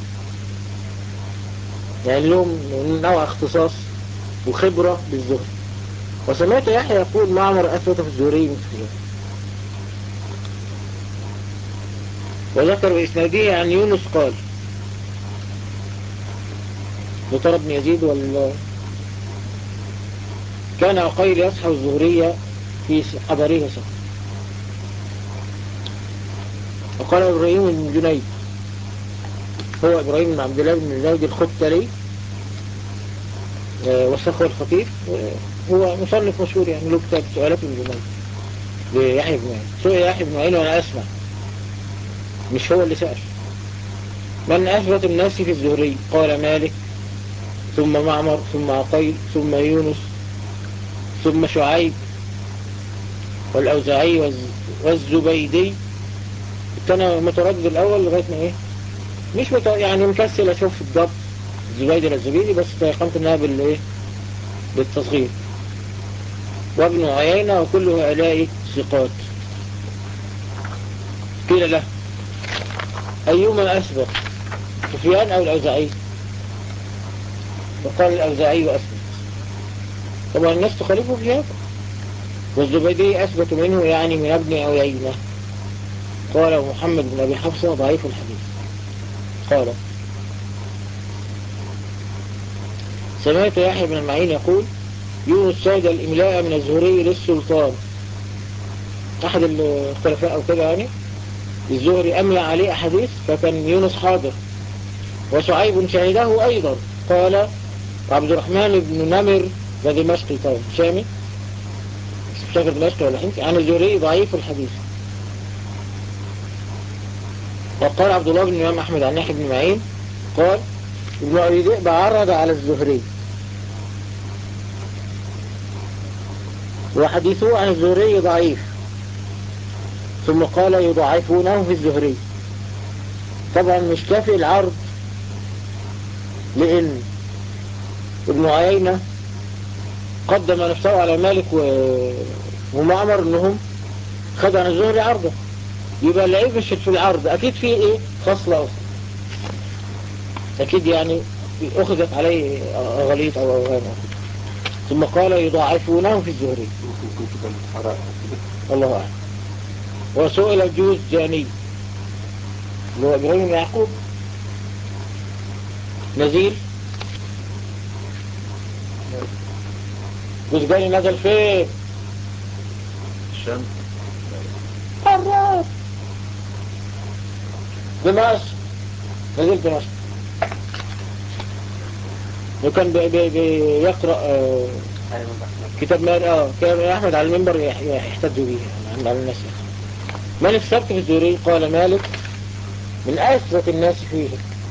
يعني لهم نوع اختصاص وخبرة بالزهري. وسمعت يحيى يقول معمر أثبت في الزهري من سفيان. وذكر بإسناده عن يونس قال لترى بن يزيد وال كان عقيل يصحى الزهرية في حضره سنة. وقال إبراهيم بن جنيد هو إبراهيم بن عبد الله بن زيد الختلي والصخر الخطيب، هو مصنف مشهور يعني له كتاب سؤالات ابن جنيد ليحيى بن معين. سئل يحيى بن معين وأنا أسمع مش هو اللي سأل من أثبت الناس في الزهري؟ قال مالك ثم معمر ثم عقيل ثم يونس ثم شعيب والأوزاعي والزبيدي كنت أنا متردد الأول لغاية ما إيه مش مت... يعني مكسل أشوف الضبط زبيدة الزبيدي، بس تيقنت إنها بالإيه بالتصغير. وابن عيينة وكل هؤلاء ثقات. قيل له أيهما أثبت سفيان أو الأوزاعي؟ فقال الأوزاعي أثبت. طبعا الناس تخالفه في هذا، والزبيدي أثبت منه يعني من ابن عيينة. قال محمد بن أبي حفصة ضعيف الحديث. قال سمعت يحيى بن معين يقول يونس ساد الإملاء من الزهري للسلطان، أحد الخلفاء أو كده يعني، الزهري أملى عليه أحاديث فكان يونس حاضر، وشعيب شهده أيضا. قال عبد الرحمن بن نمر دمشقي، طيب شامي مش فاكر دمشقي ولا حمص، عن الزهري ضعيف الحديث. وقال عبد الله بن الإمام أحمد عن يحيى بن معين قال ابن أبي ذئب عرض على الزهري وحديثه عن الزهري ضعيف، ثم قال يضعفونه في الزهري. طبعا مش كافي العرض، لأن ابن عيينة قدم نفسه على مالك و... ومعمر انهم خدوا عن الزهري عرضه، يبقى العيب مش في العرض، اكيد في ايه فصل اخر، اكيد يعني اخذت عليه غليط او اوهام اخر. ثم قال يضاعفونه في الزهري. الله اعلم. وسئل الجوزجاني اللي هو ابراهيم بن يعقوب نزيل، جوزجاني نزل فين؟ الشام. الراب دمشق، نزل دمشق، وكان بي بي بيقرأ آه كتاب مال اه كان أحمد على المنبر يحتج به يعني على الناس. من السبت في الزهري؟ قال مالك من أثبت الناس فيه،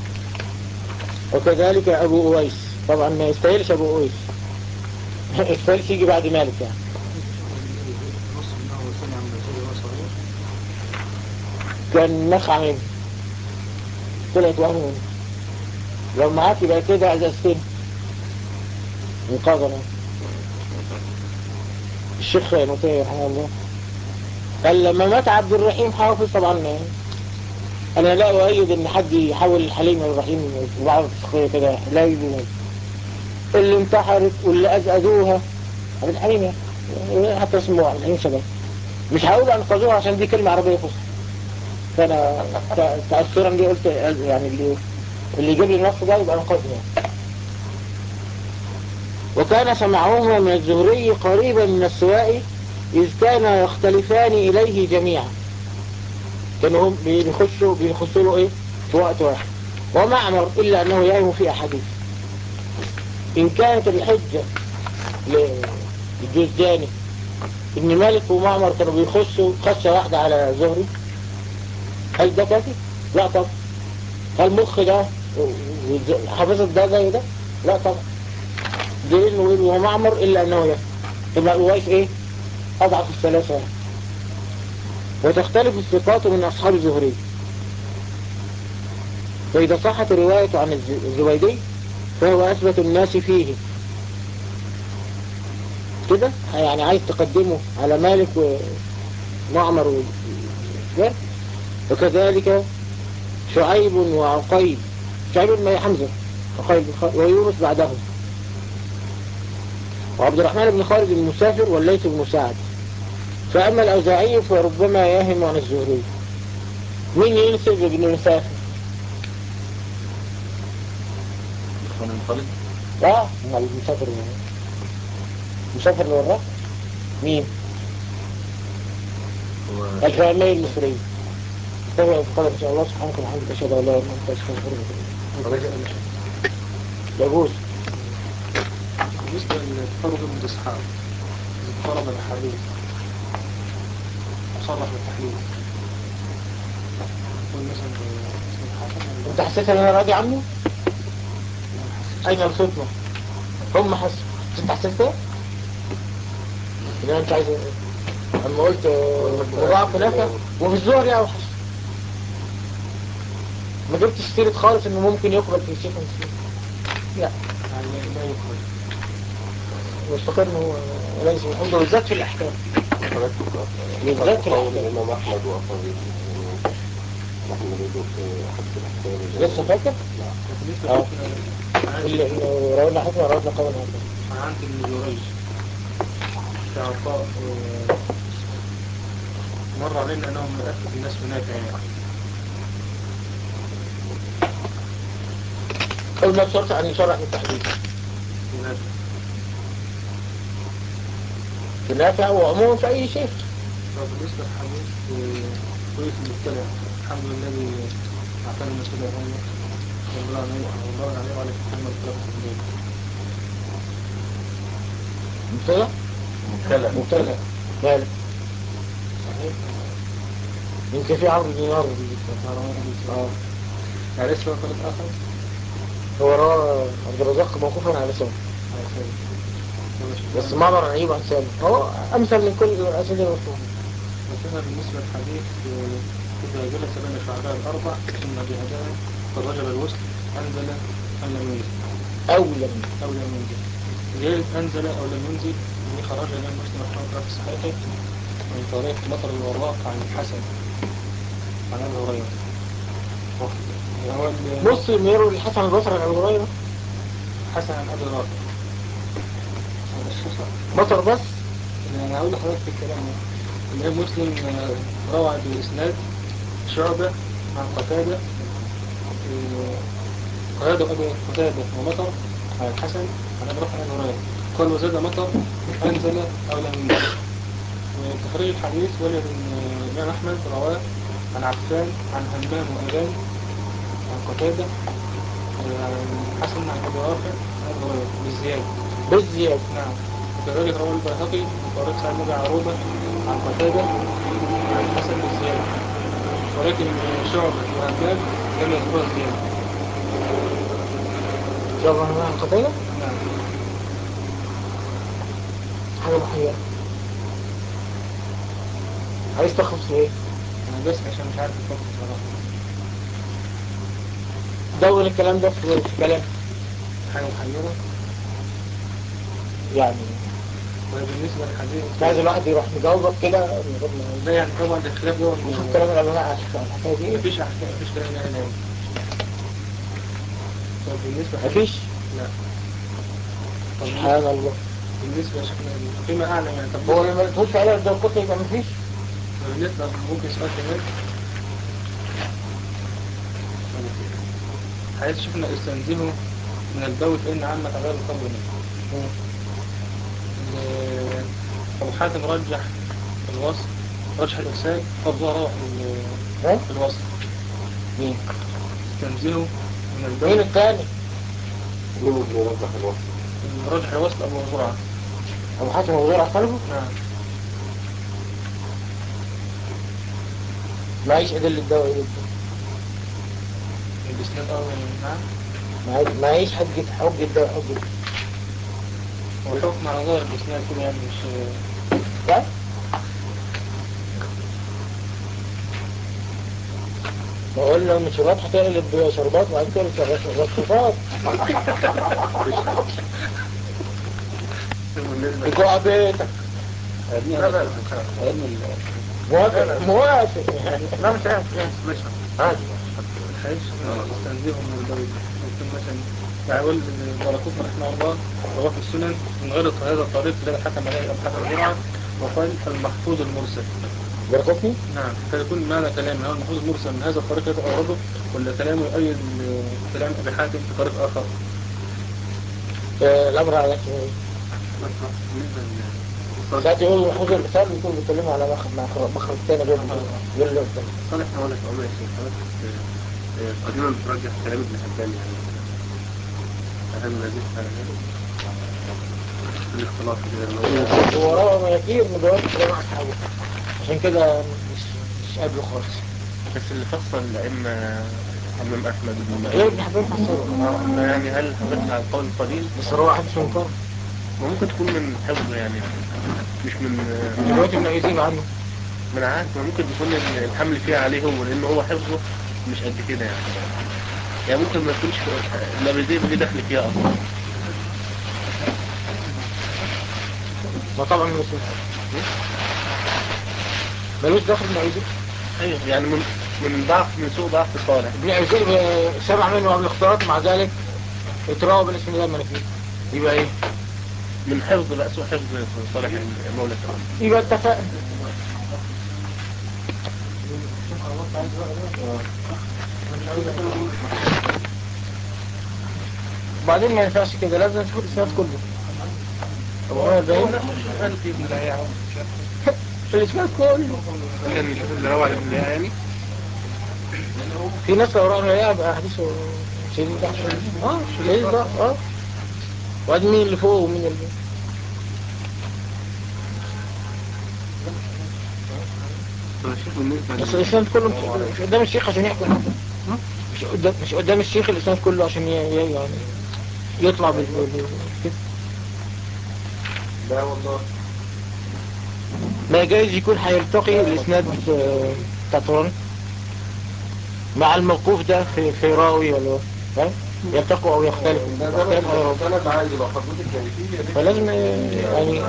وكذلك أبو أويس. طبعا ما يستاهلش أبو أويس، يستاهلش يجي بعد مالك يعني. كان نخع منه، طلعت وهم منه، لو معاك يبقى كده أزازتين مقاضنا. الشيخ نوتي رحمه الله قال لما مات عبد الرحيم حافظ، طبعا أنا لا أؤيد إن حد يحول الحليم والرحيم في بعض التسخية كده، لا يجوز. اللي انتحرت واللي أزأدوها عبد الحليم يعني، حتى اسمه عبد الحليم شباب، مش هقول أنقذوها عشان دي كلمة عربية فصحى، فأنا تأثرا دي قلت يعني اللي اللي يجيب لي النص ده يبقى أنقذها. وكان سمعهما من الزهري قريبا من السوائي إذ كانا يختلفان إليه جميعا، كانوا هم بيخشوا بيخشوا له إيه في وقت واحد. ومعمر إلا أنه يهم في أحاديث. إن كانت الحجة للجوزجاني إن مالك ومعمر كانوا بيخشوا خشة واحدة على زهري، هل ده كافي؟ لا طبعا. هل مخ ده حافظة ده زي ده؟ لا طبعا. دليل نقول ومعمر إلا أنه يهم. يبقى الوايس إيه؟ أضعف الثلاثة. وتختلف الثقات من أصحاب الزهري، فإذا صحت الرواية عن الزبيدي فهو أثبت الناس فيه كده، يعني عايز تقدمه على مالك ومعمر وغير. وكذلك شعيب وعقيل، شعيب بن حمزة عقيل ويونس بعدهم، وعبد الرحمن بن خالد المسافر والليث بن سعد. فأما الأوزاعي فربما يهم عن الزهري. مين ينسب ابن مسافر؟ من خالد. اه المسافر مسافر لوراه مين؟ هو الفهمي المصري. تابع القدر إن شاء الله سبحانك وبحمدك أشهد أن لا إله إلا أنت أستغفرك. يجوز. بالنسبة للفرد من إسحاق إذا اضطرب الحديث وصرح بالتحليل، يقول مثلا الحسن أنت حسيت أن أنا راضي عنه؟ أين الخطمة؟ هم حسوا. أنت حسيت إيه؟ إن أنت عايز أما قلت مضاعف هناك وفي الزهر أوحش. ما جبتش سيرة خالص انه ممكن يقبل في الشيخ مسلم. لا يعني لا يقبل. مستقر انه هو ليس من عنده بالذات في الاحكام. بالذات في قول الاحكام. الإمام أحمد وأصحابه يعني نحن نريد في حد الأحكام. لسه فاكر؟ لكن اه. لسه شفنا اللي عندي انه روينا حكمة روينا قول هكذا. عندي ابن جريج في عطاء مر علينا أنه من أثبت الناس هناك يعني. قول ما بشرط عن يشرح بالتحديد. هناك في النافع وعموما في اي شيء. بالنسبة للحديث كويس المبتلع الحمد لله الذي أعطانا المبتلع هذا والله عليه والله عليه وعليك محمد صلى الله عليه وسلم. مبتلع؟ مبتلى مبتلع مالك؟ صحيح. يمكن في عمرو دينار اه. يعني اسمه طريق آخر هو روى عبد الرزاق موقوفا على سنة على سبيل بس ما مر عيب عن سنة هو امثل من كل الاسئله المفهومه. وكما بالنسبة للحديث إذا جلس بين شعبان الأربع ثم جهدان قد وجب الوصل أنزل أم لم ينزل او لم أو لم ينزل. زيادة أنزل أو لم ينزل دي خرج الإمام مسلم رحمه الله في صحيحه من طريق مطر الوراق عن الحسن عن أبي هريرة. هو مسلم يروي الحسن البصري عن هريره حسن عن أبي رافع. مطر بس. أنا هقول لحضرتك في الكلام الإمام مسلم روى بإسناد شعبة عن قتادة قتادة أبي قتادة ومطر عن الحسن عن أبي رافع عن هريرة قال وزاد مطر أنزل أو لم ينزل. وتخريج الحديث ولد الإمام أحمد رواه عن عفان عن همام وأبان عن قتادة عن حسن عن أبي رافع عن أبي هريرة بالزيادة. بالزيادة نعم. وكذلك رواه البيهقي من طريق سعد بن عروبة عن قتادة عن حسن بالزيادة ولكن شعبة وهمام لم يذكرها الزيادة. شعبة همام عن قتادة نعم. حاجة محيرة. عايز تخص ايه؟ أنا بس عشان مش عارف الفرق بصراحة. دون الكلام ده في كلام حاجة محيرة يعني. وبالنسبة للحديث مش عايز الواحد يروح مجاوبك كده من غير ما لا يعني طبعا الاختلاف ده يشوف كلام العلماء على الحكاية دي. مفيش أحكام مفيش كلام يعني نعم. طب بالنسبة مفيش؟ لا. طب سبحان الله. بالنسبة لشيخنا فيما أعلم يعني طب هو لما تقولش عليها ده القصة يبقى مفيش؟ بالنسبة ممكن سؤال كمان عايز شفنا استنزهه من البول فإن عامة عذاب القبر منه. أبو حاتم رجح الوصف رجح الإرسال أفضل في الوصف. مين؟ استنزهه من البول. مين الثاني؟ مين اللي يرجح الوصف؟ رجح الوصف أبو زرعة. أبو حاتم أبو زرعة قلبه؟ نعم. معيش أدلة الدواء إيه ده؟ الإسناد أول نعم. معيش معيش حجة حجة الدواء حجة. وحكم على ظاهر الإسناد كده يعني مش لا؟ بقول له المشروبات هتقلب شربات وبعد كده رشفات. بجوع بيتك. موافق موافق. لا مش عارف مش عادي. حيث استنزيه من البيت ممكن مثلا يعني أقول باركوت رحمه الله رواه في السنن من غير هذا الطريق الذي حكم عليه أبو حاتم الزرعة وقال المحفوظ المرسل. باركوتني؟ نعم. فيكون معنى كلامه هو المحفوظ المرسل من هذا الطريق الذي أورده ولا كلامه يؤيد كلام أبي حاتم في طريق آخر؟ الأمر على احتمالي. ساعات يقول المحفوظ الإرسال بيكون بيتكلموا على مخرج تاني غير غير اللي قدام. صالح نقول لك عمر يا شيخ حضرتك قديما بترجح كلام ابن حبان يعني هل نزيد على هذا؟ الاختلاط كده هو روى مناكير من رواية جماعة أصحابه عشان كده مش مش قابله خالص. بس اللي فصل الأئمة الإمام أحمد بن غير معين ابن حبان فسره. يعني هل حضرتك على القول القليل؟ بس هو حدث منكر. وممكن تكون من حفظه يعني مش من رواية ابن يزيد عنه. من عاد ممكن يكون الحمل فيها عليه هو لأنه هو حفظه مش قد كده يعني. يعني ممكن ما يكونش اللابريدية اللي داخل فيها أصلا. ما طبعا مش ملوش دخل المعيدة. أيوه يعني من من ضعف من سوء ضعف الصالح. ابن عزيز سمع منه قبل الاختلاط، مع ذلك اتراوى بالاسم ده المنافير، يبقى ايه؟ من حفظ بقى سوء حفظ صالح المولى تعالى. يبقى اتفقنا. وبعدين ما ينفعش كده، لازم نشوف الاسناد كله. طب هو ده قال في ابن العياء الاسناد كله. يعني شوف اللي روى عن ابن العياء يعني. في ناس لو رأوا يا بقى حديثه شديد ضعف. اه شديد ضعف اه. وبعدين مين اللي فوق ومين اللي بس الاسناد كله مش قدام, مش قدام الشيخ عشان يحكم. مش قدام مش قدام الشيخ الاسناد كله عشان ي- ي- يعني يطلع بال بال- كده. لا والله. ما جايز يكون هيلتقي الاسناد آه، بتاع طران مع الموقوف ده في في راوي ولا ها يلتقوا او يختلفوا يختلف على راوي. انا عايز لو حضرتك جايبيه فلازم آه، يعني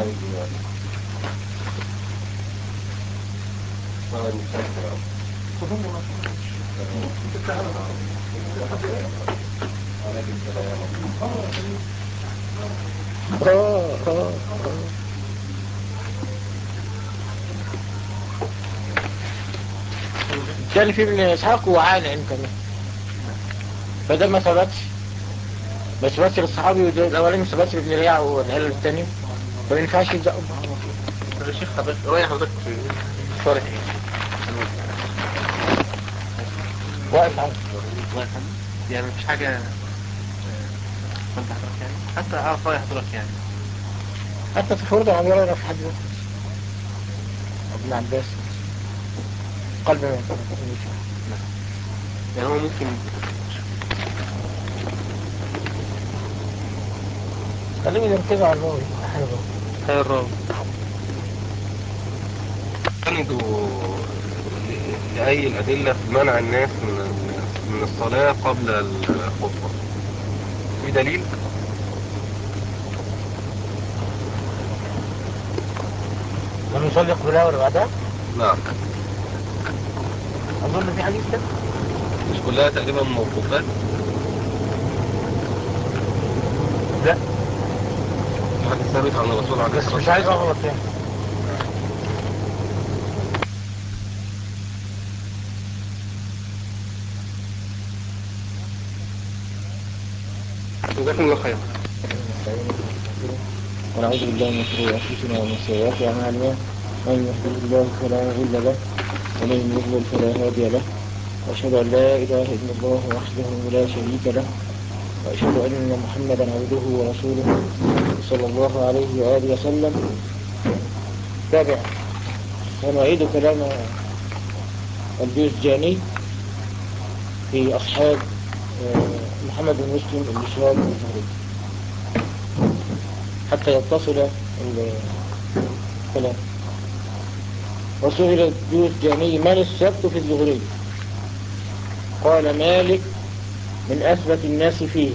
اه اه اه كان في ابن اسحاق وعانى كمان، فده ما ثبتش، ما ثبتش للصحابي، وده الاولاني ما ثبتش لابن رياع والعيال الثاني، فما ينفعش يبداوا. طب يا شيخ حضرتك رايح حضرتك في صالح ايه؟ واقف عنه واقف عنه؟ يعني مفيش حاجة فانت حضرتك يعني حتى اعرف رايح حضرتك يعني. حتى في فرض عن ولا في حد ذاته ابن عباس قلب ما ينطلق يعني هو ممكن خليهم يركزوا على الراوي حلو. خير الراوي سندوا لأي الأدلة في منع الناس من من الصلاة قبل الخطبة في دليل؟ لما يصلي قبلها ولا بعدها؟ نعم. أظن في حديث كده. مش كلها تقريبا موقوفات؟ لا في حديث ثابت عن الرسول عليه بس الصلاة مش عايز والسلام. أغلط يعني. جزاكم الله خير. ونعوذ بالله من شرور أنفسنا ومن سيئات أعمالنا، من يهده الله فلا مضل له ومن يضلل فلا هادي له، وأشهد أن لا إله إلا الله وحده لا شريك له، وأشهد أن محمدا عبده ورسوله صلى الله عليه وآله وسلم. تابع ونعيد كلام الجوزجاني في أصحاب محمد بن مسلم بن شهاب الزهري حتى يتصل الكلام. وسئل الجوزجاني من السبت في الزهري؟ قال مالك من أثبت الناس فيه.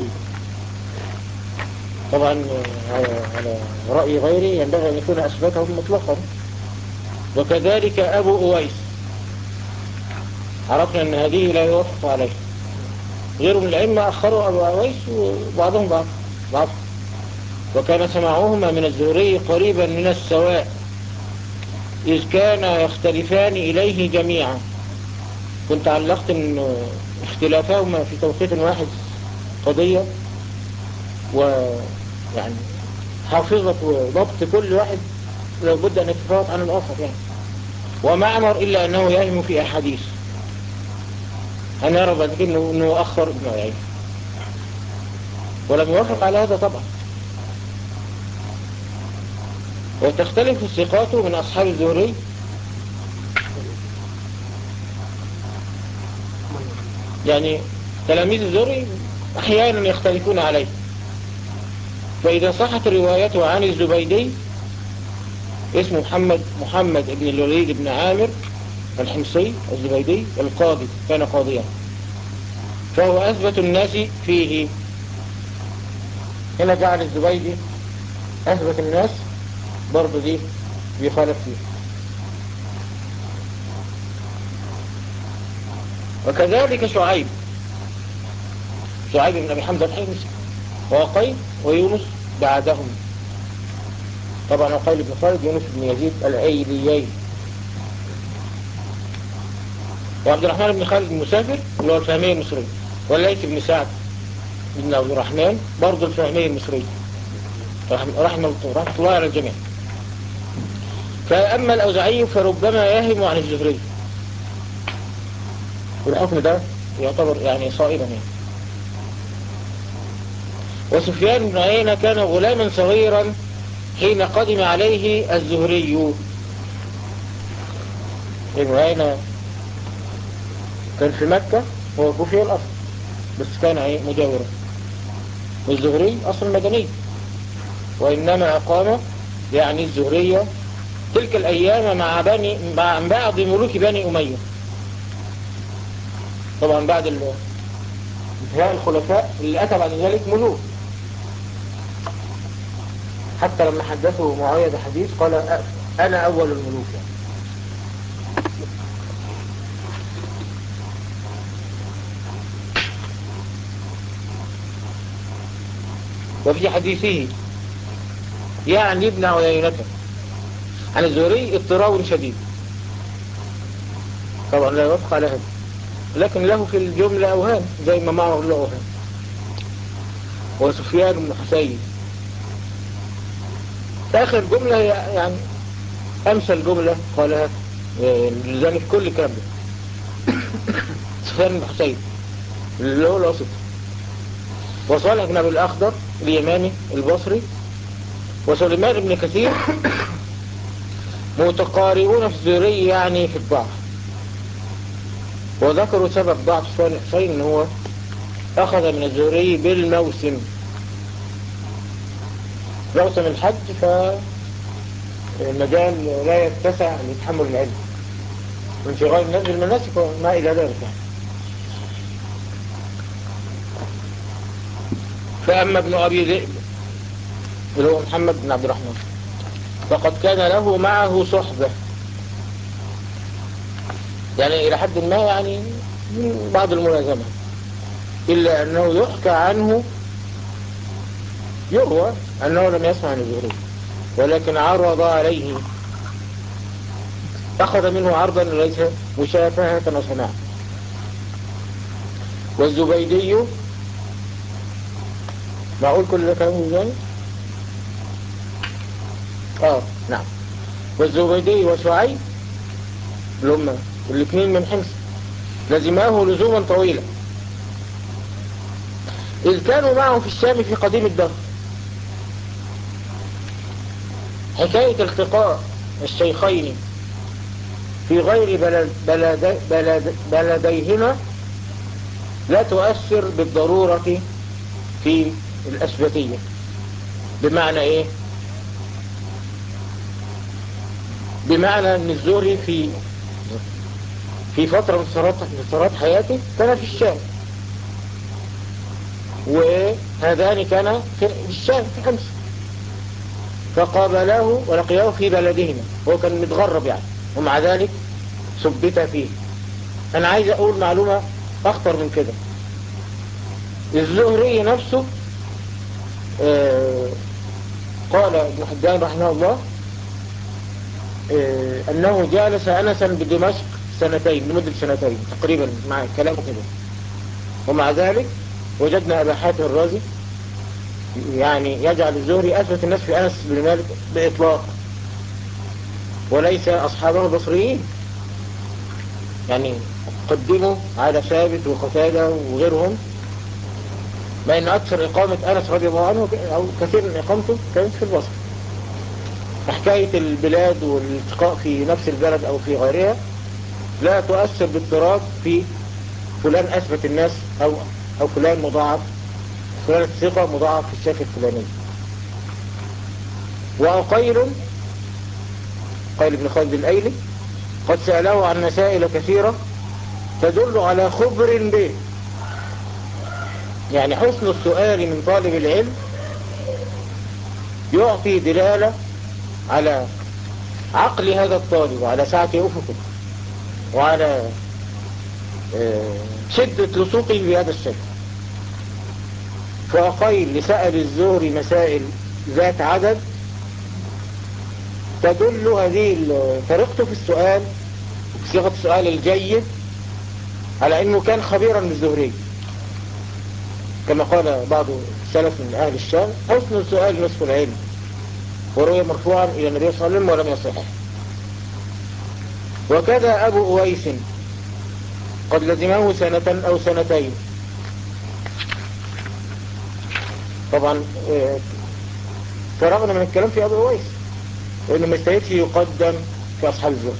طبعا على رأي غيري ينبغي أن يكون أثبتهم مطلقا، وكذلك أبو أويس عرفنا أن هذه لا يوافق عليه. غير من الأئمة أخروا أبو أويس وبعضهم بعض بعض وكان سماعهما من الزهري قريبا من السواء، إذ كان يختلفان إليه جميعا. كنت علقت أن اختلافهما في توقيت واحد قضية، ويعني حافظة وضبط كل واحد لابد أن يتفاوت عن الآخر يعني. ومعمر إلا أنه يهم في أحاديث، هنرى بعد كده أنه أخر ابن عيينة ولم يوافق على هذا طبعا. وتختلف الثقات من أصحاب الزهري يعني تلاميذ الزهري أحيانا يختلفون عليه. فإذا صحت روايته عن الزبيدي اسمه محمد محمد بن الوليد بن عامر الحمصي الزبيدي القاضي، كان قاضيا فهو أثبت الناس فيه. هنا جعل الزبيدي أثبت الناس، برضو دي بيخالف فيه. وكذلك شعيب شعيب بن أبي حمزة الحمصي وعقيل ويونس بعدهم. طبعا عقيل بن خالد، يونس بن يزيد الأيليين، وعبد الرحمن بن خالد المسافر اللي هو الفهمية المصري، والليث بن سعد بن عبد الرحمن برضه الفهمية المصري، رحمة رحمة الله على الجميع. فأما الأوزاعي فربما يهم عن الزهري، والحكم ده يعتبر يعني صائبا يعني. وسفيان بن عيينة كان غلاما صغيرا حين قدم عليه الزهري. ابن عيينة كان في مكة، هو كوفي الأصل بس كان ايه مجاورا، والزهري أصل مدني، وإنما أقام يعني الزهرية تلك الأيام مع بني مع بعض ملوك بني أمية. طبعا بعد انتهاء الخلفاء اللي أتى بعد ذلك ملوك، حتى لما حدثوا معاوية بحديث قال أنا أول الملوك يعني. وفي حديثه يعني ابن عيينة عن الزهري اضطراب شديد، طبعا لا يوافق على هذا، لكن له في الجملة أوهام زي ما معه له أوهام. وسفيان بن حسين آخر جملة يعني أمثل جملة قالها لذلك كل الكلام ده. سفيان بن حسين اللي هو الوسط، وصالح بن أبي الأخضر اليماني البصري، وسليمان بن كثير متقاربون في الزهري يعني في الضعف. وذكروا سبب ضعف سفيان بن حسين ان هو أخذ من الزهري بالموسم، موسم الحج، فالمجال لا يتسع لتحمل العلم من شغال الناس بالمناسك وما إلى ذلك يعني. فأما ابن أبي ذئب اللي هو محمد بن عبد الرحمن فقد كان له معه صحبة، يعني إلى حد ما يعني من بعض الملازمة، إلا أنه يحكى عنه يروى أنه لم يسمع عن الزهري، ولكن عرض عليه، أخذ منه عرضا ليس مشافهة وسماع. والزبيدي معقول كل ده كلام الزاني؟ آه نعم. والزبيدي وشعيب اللي هم الاثنين من حمص لزماه لزوما طويلا، إذ كانوا معه في الشام في قديم الدهر. حكاية التقاء الشيخين في غير بلد بلد بلد بلديهما لا تؤثر بالضرورة في الأثبتية. بمعنى إيه؟ بمعنى أن الزهري في في فترة من فترات حياته كان في الشام، وهذان كان في الشام في حمص، فقابله ولقياه في بلدهما، هو كان متغرب يعني، ومع ذلك ثبت فيه. أنا عايز أقول معلومة أخطر من كده. الزهري نفسه آه قال ابن حبان رحمه الله آه أنه جالس أنسا بدمشق سنتين، لمدة سنتين تقريبا مع كلامه كده، ومع ذلك وجدنا أبا حاتم الرازي يعني يجعل الزهري أثبت الناس في أنس بن مالك بإطلاق، وليس أصحابه البصريين، يعني قدموا على ثابت وقتادة وغيرهم، ما إن أكثر إقامة أنس رضي الله عنه أو كثير من إقامته كانت في البصر. حكاية البلاد والالتقاء في نفس البلد أو في غيرها لا تؤثر باضطراب في فلان أثبت الناس أو أو فلان مضاعف، فلان الثقة مضاعف في الشيخ الفلاني. وعقيل قيل بن خالد الأيلي قد سأله عن مسائل كثيرة تدل على خبر به، يعني حسن السؤال من طالب العلم يعطي دلالة على عقل هذا الطالب وعلى سعة أفقه وعلى شدة لصوقه بهذا الشكل. فأقيل لسأل الزهري مسائل ذات عدد تدل هذه طريقته في السؤال بصيغة السؤال الجيد على أنه كان خبيرا بالزهري، كما قال بعض السلف من أهل الشام: حسن السؤال نصف العلم. وروي مرفوعا إلى النبي صلى الله عليه وسلم ولم يصح. وكذا أبو أويس قد لزمه سنة أو سنتين. طبعا فرغنا من الكلام في أبو أويس وإنه ما يستهدش يقدم في أصحاب الزهد.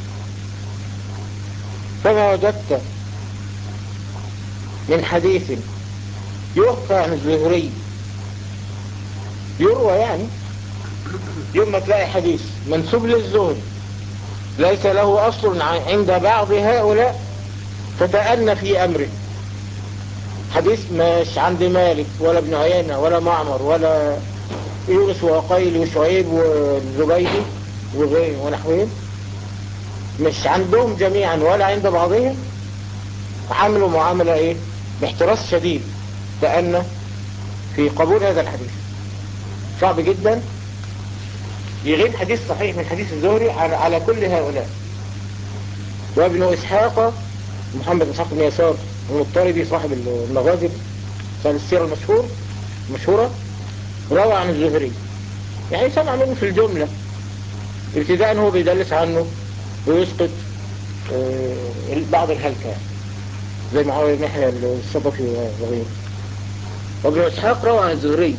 فما وجدت من حديث يحكى عن الزهري يروى، يعني يوم ما تلاقي حديث منسوب للزهري ليس له أصل عند بعض هؤلاء فتأن في أمره، حديث مش عند مالك ولا ابن عيينة ولا معمر ولا يونس وقيل وشعيب والزبيدي وغيرهم ونحوهم، مش عندهم جميعا ولا عند بعضهم، عملوا معاملة ايه باحتراس شديد لأن في قبول هذا الحديث صعب جدا يغيب حديث صحيح من حديث الزهري على, على كل هؤلاء. وابن إسحاق محمد بن إسحاق بن يسار المضطربي صاحب المغازي صاحب السيرة المشهور مشهورة روى عن الزهري، يعني سمع منه في الجملة ابتداء هو بيدلس عنه ويسقط آه بعض الهلكة زي معاوية بن يحيى الصدفي وغيره. وابن إسحاق روى عن الزهري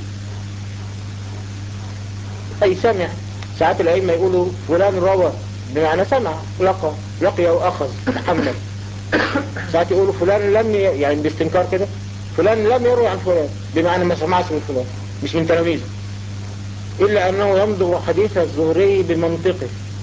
أي سمع. ساعات الأئمة يقولوا فلان روى بمعنى سمع، لقى لقي وأخذ محمد. ساعات يقولوا فلان لم ي... يعني باستنكار كده فلان لم يروي عن فلان بمعنى ما سمعش من فلان مش من تلاميذه، إلا أنه يمضغ حديث الزهري بمنطقه،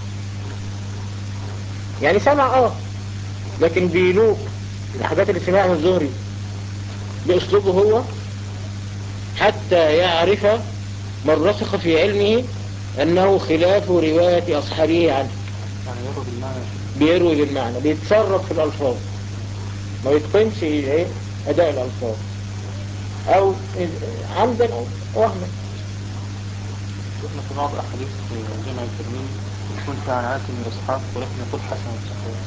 يعني سمع اه لكن بيلوك الحاجات اللي سمعها من الزهري بأسلوبه هو حتى يعرف من رسخ في علمه أنه خلاف رواية أصحابه عنه. يعني يروي بالمعنى بيروي بالمعنى، بيتصرف في الألفاظ، ما يتقنش ايه أداء الألفاظ أو عمدا أو وهما. شفنا في بعض أحاديث جمع الترمذي يكون فيها عن عاصم بن إسحاق ولكن يقول حسن صحيح،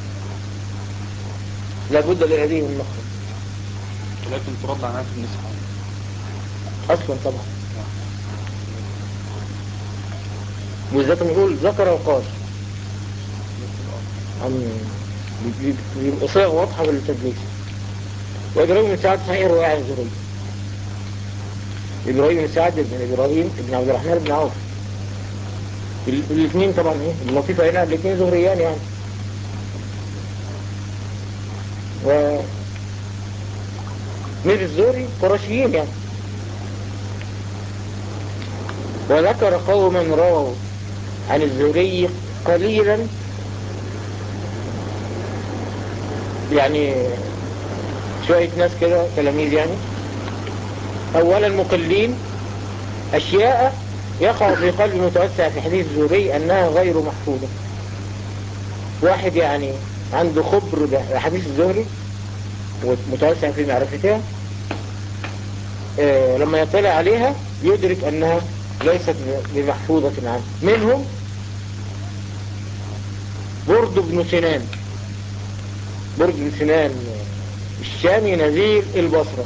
لابد لهذه النقطة ولكن ترد عن عاصم بن إسحاق أصلا طبعا. وذلك نقول ذكر وقال عن بيبقى صيغ واضحة بالتدليس. وإبراهيم بن سعد صحيح رواية عن الزهري. إبراهيم بن سعد بن إبراهيم بن عبد الرحمن بن عوف، الاثنين طبعا ايه اللطيفة هنا الاثنين زهريان يعني. و مير الزهري قرشيين يعني. وذكر قوما رووا عن الزهري قليلا، يعني شوية ناس كده تلاميذ يعني. أولا مقلين أشياء يقع في قلب متوسع في حديث الزهري أنها غير محفوظة. واحد يعني عنده خبر بحديث الزهري ومتوسع في معرفتها، آه لما يطلع عليها يدرك أنها ليست بمحفوظة عنه. منهم برد بن سنان. برد بن سنان الشامي نزيل البصرة،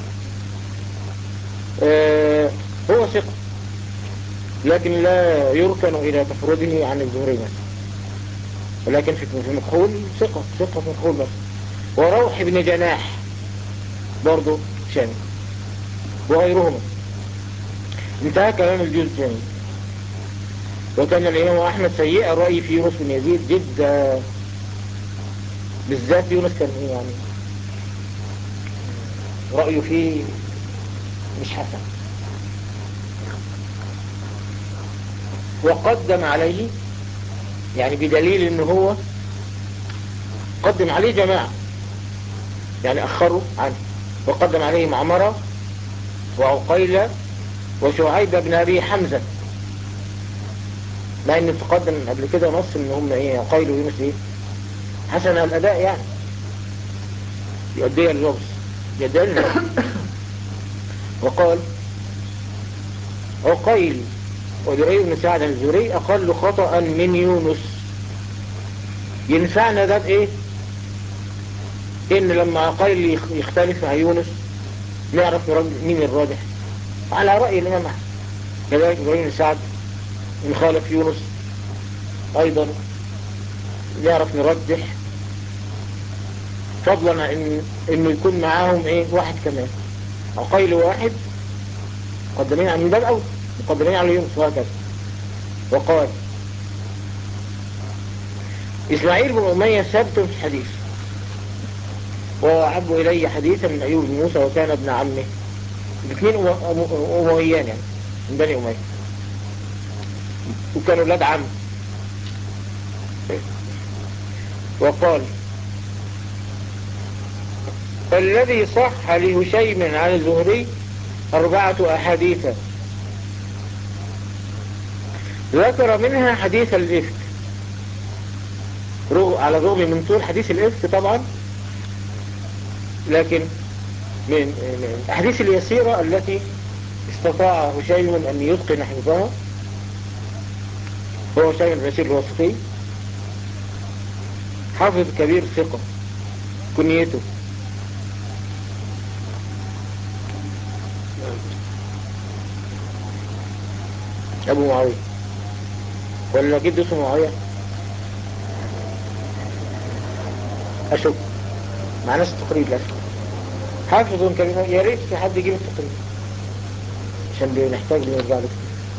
آه هو ثقة لكن لا يركن إلى تفرده عن الزهري مثلا، ولكن في مكحول ثقة ثقة مكحول مثلا. وروح بن جناح برضو شامي وغيرهما. انتهى كلام الجزء الثاني. وكان الإمام أحمد سيء الرأي في يونس بن يزيد جدا، بالذات يونس كان يعني رأيه فيه مش حسن. وقدم عليه يعني بدليل انه هو قدم عليه جماعة يعني أخروا عنه، وقدم عليه معمرة وعقيل وشعيب بن أبي حمزة، مع ان تقدم قبل كده نص ان هم ايه عقيل ويونس ايه حسن الاداء يعني يؤدي اللغز يؤدي اللغز. وقال عقيل ودري بن سعد الزهري اقل خطأ من يونس. ينفعنا ده بايه؟ ان لما عقيل يختلف مع يونس نعرف مين الراجح على رأي الامام احمد. كذلك ابراهيم بن سعد ان خالف يونس ايضا نعرف نرجح، فضلا عن إن انه يكون معاهم ايه واحد كمان، عقيل واحد مقدمين عن باب او مقدمين على يونس وهكذا. وقال اسماعيل بن امية ثابت في الحديث وهو احب الي حديثا من ايوب بن موسى وكان ابن عمه، الاثنين امويان يعني من بني امية وكانوا ولاد عم. وقال الذي صح لهشيم عن الزهري أربعة أحاديث، ذكر منها حديث الإفك على الرغم من طول حديث الإفك طبعا، لكن من الأحاديث اليسيرة التي استطاع هشيم أن يتقن حفظها هو هشيم البشير الواسطي، حافظ كبير ثقة، كنيته أبو معاوية ولا جد اسمه معاوية أشوف مع ناس التقريب لك حافظ كبير. يا ريت في حد يجيب التقريب عشان بنحتاج نرجع له.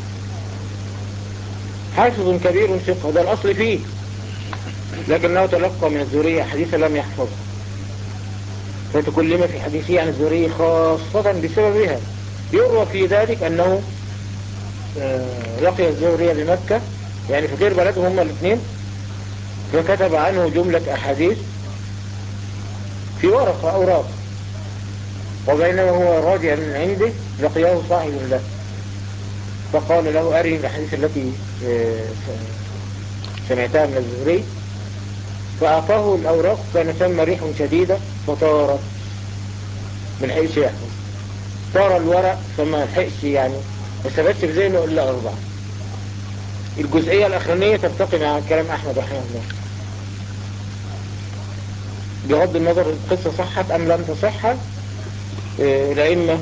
حافظ كبير ثقة ده الأصل فيه، لكنه تلقى من الزهري حديثا لم يحفظه فتكلم في حديثه عن الزهري خاصة بسببها. يروى في ذلك أنه لقي الزهري بمكة يعني في غير بلدهم هما الاثنين، فكتب عنه جملة أحاديث في ورقة أوراق، وبينما هو راجع من عنده لقياه صاحب له فقال له أرني الأحاديث التي سمعتها من الزهري، فأعطاه الأوراق كان ثم ريح شديدة فطارت من حيث يحفظ، طار الورق فما لحقش يعني ما ثبتش في ذهنه إلا أربعة. الجزئية الأخرانية تلتقي مع كلام أحمد رحمه الله بغض النظر القصة صحت أم لم تصحت. الأئمة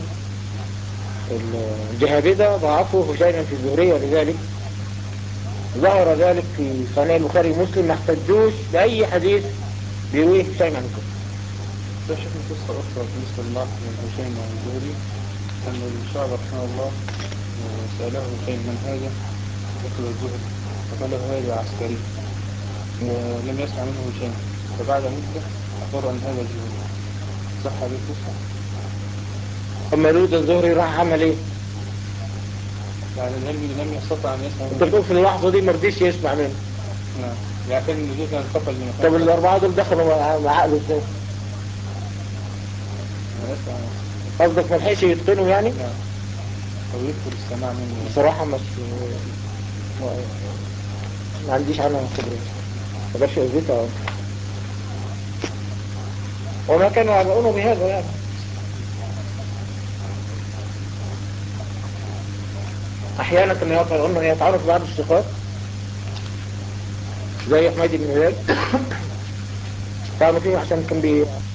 الجهابذة ضعفوا هشيما في الزهري، ولذلك ظهر ذلك في صحيح البخاري ومسلم ما احتجوش بأي حديث بيرويه هشيم عن الزهري. شوف القصة الأخرى بالنسبة لله هشيم عن الزهري أن الشعب رحمه الله سأله هشيم من هذا؟ فقال الزهري، فقال له هذا عسكري، ولم يسمع منه هشيم، فبعد مدة أخبر أن هذا الزهري. صح هذه القصة؟ أما لود الزهري راح عمل إيه؟ يعني لم لم يستطع أن يسمع منه. أنت بتقول في اللحظة دي مرضيش يسمع منه. نعم، يعني كان النزول كان انتقل من طب الأربعة دول دخلوا مع عقله إزاي؟ قصدك ما لحقش يتقنوا يعني؟ نعم، أو يكثر السماع منه. بصراحة مش ما, ما عنديش عنها خبرة، ما قدرش أثبتها، وما كانوا يعلقونه بهذا يعني. أحيانا كانوا يقولون يتعرف بعض الثقات زي حميد بن هلال، كانوا فيه عشان كان بي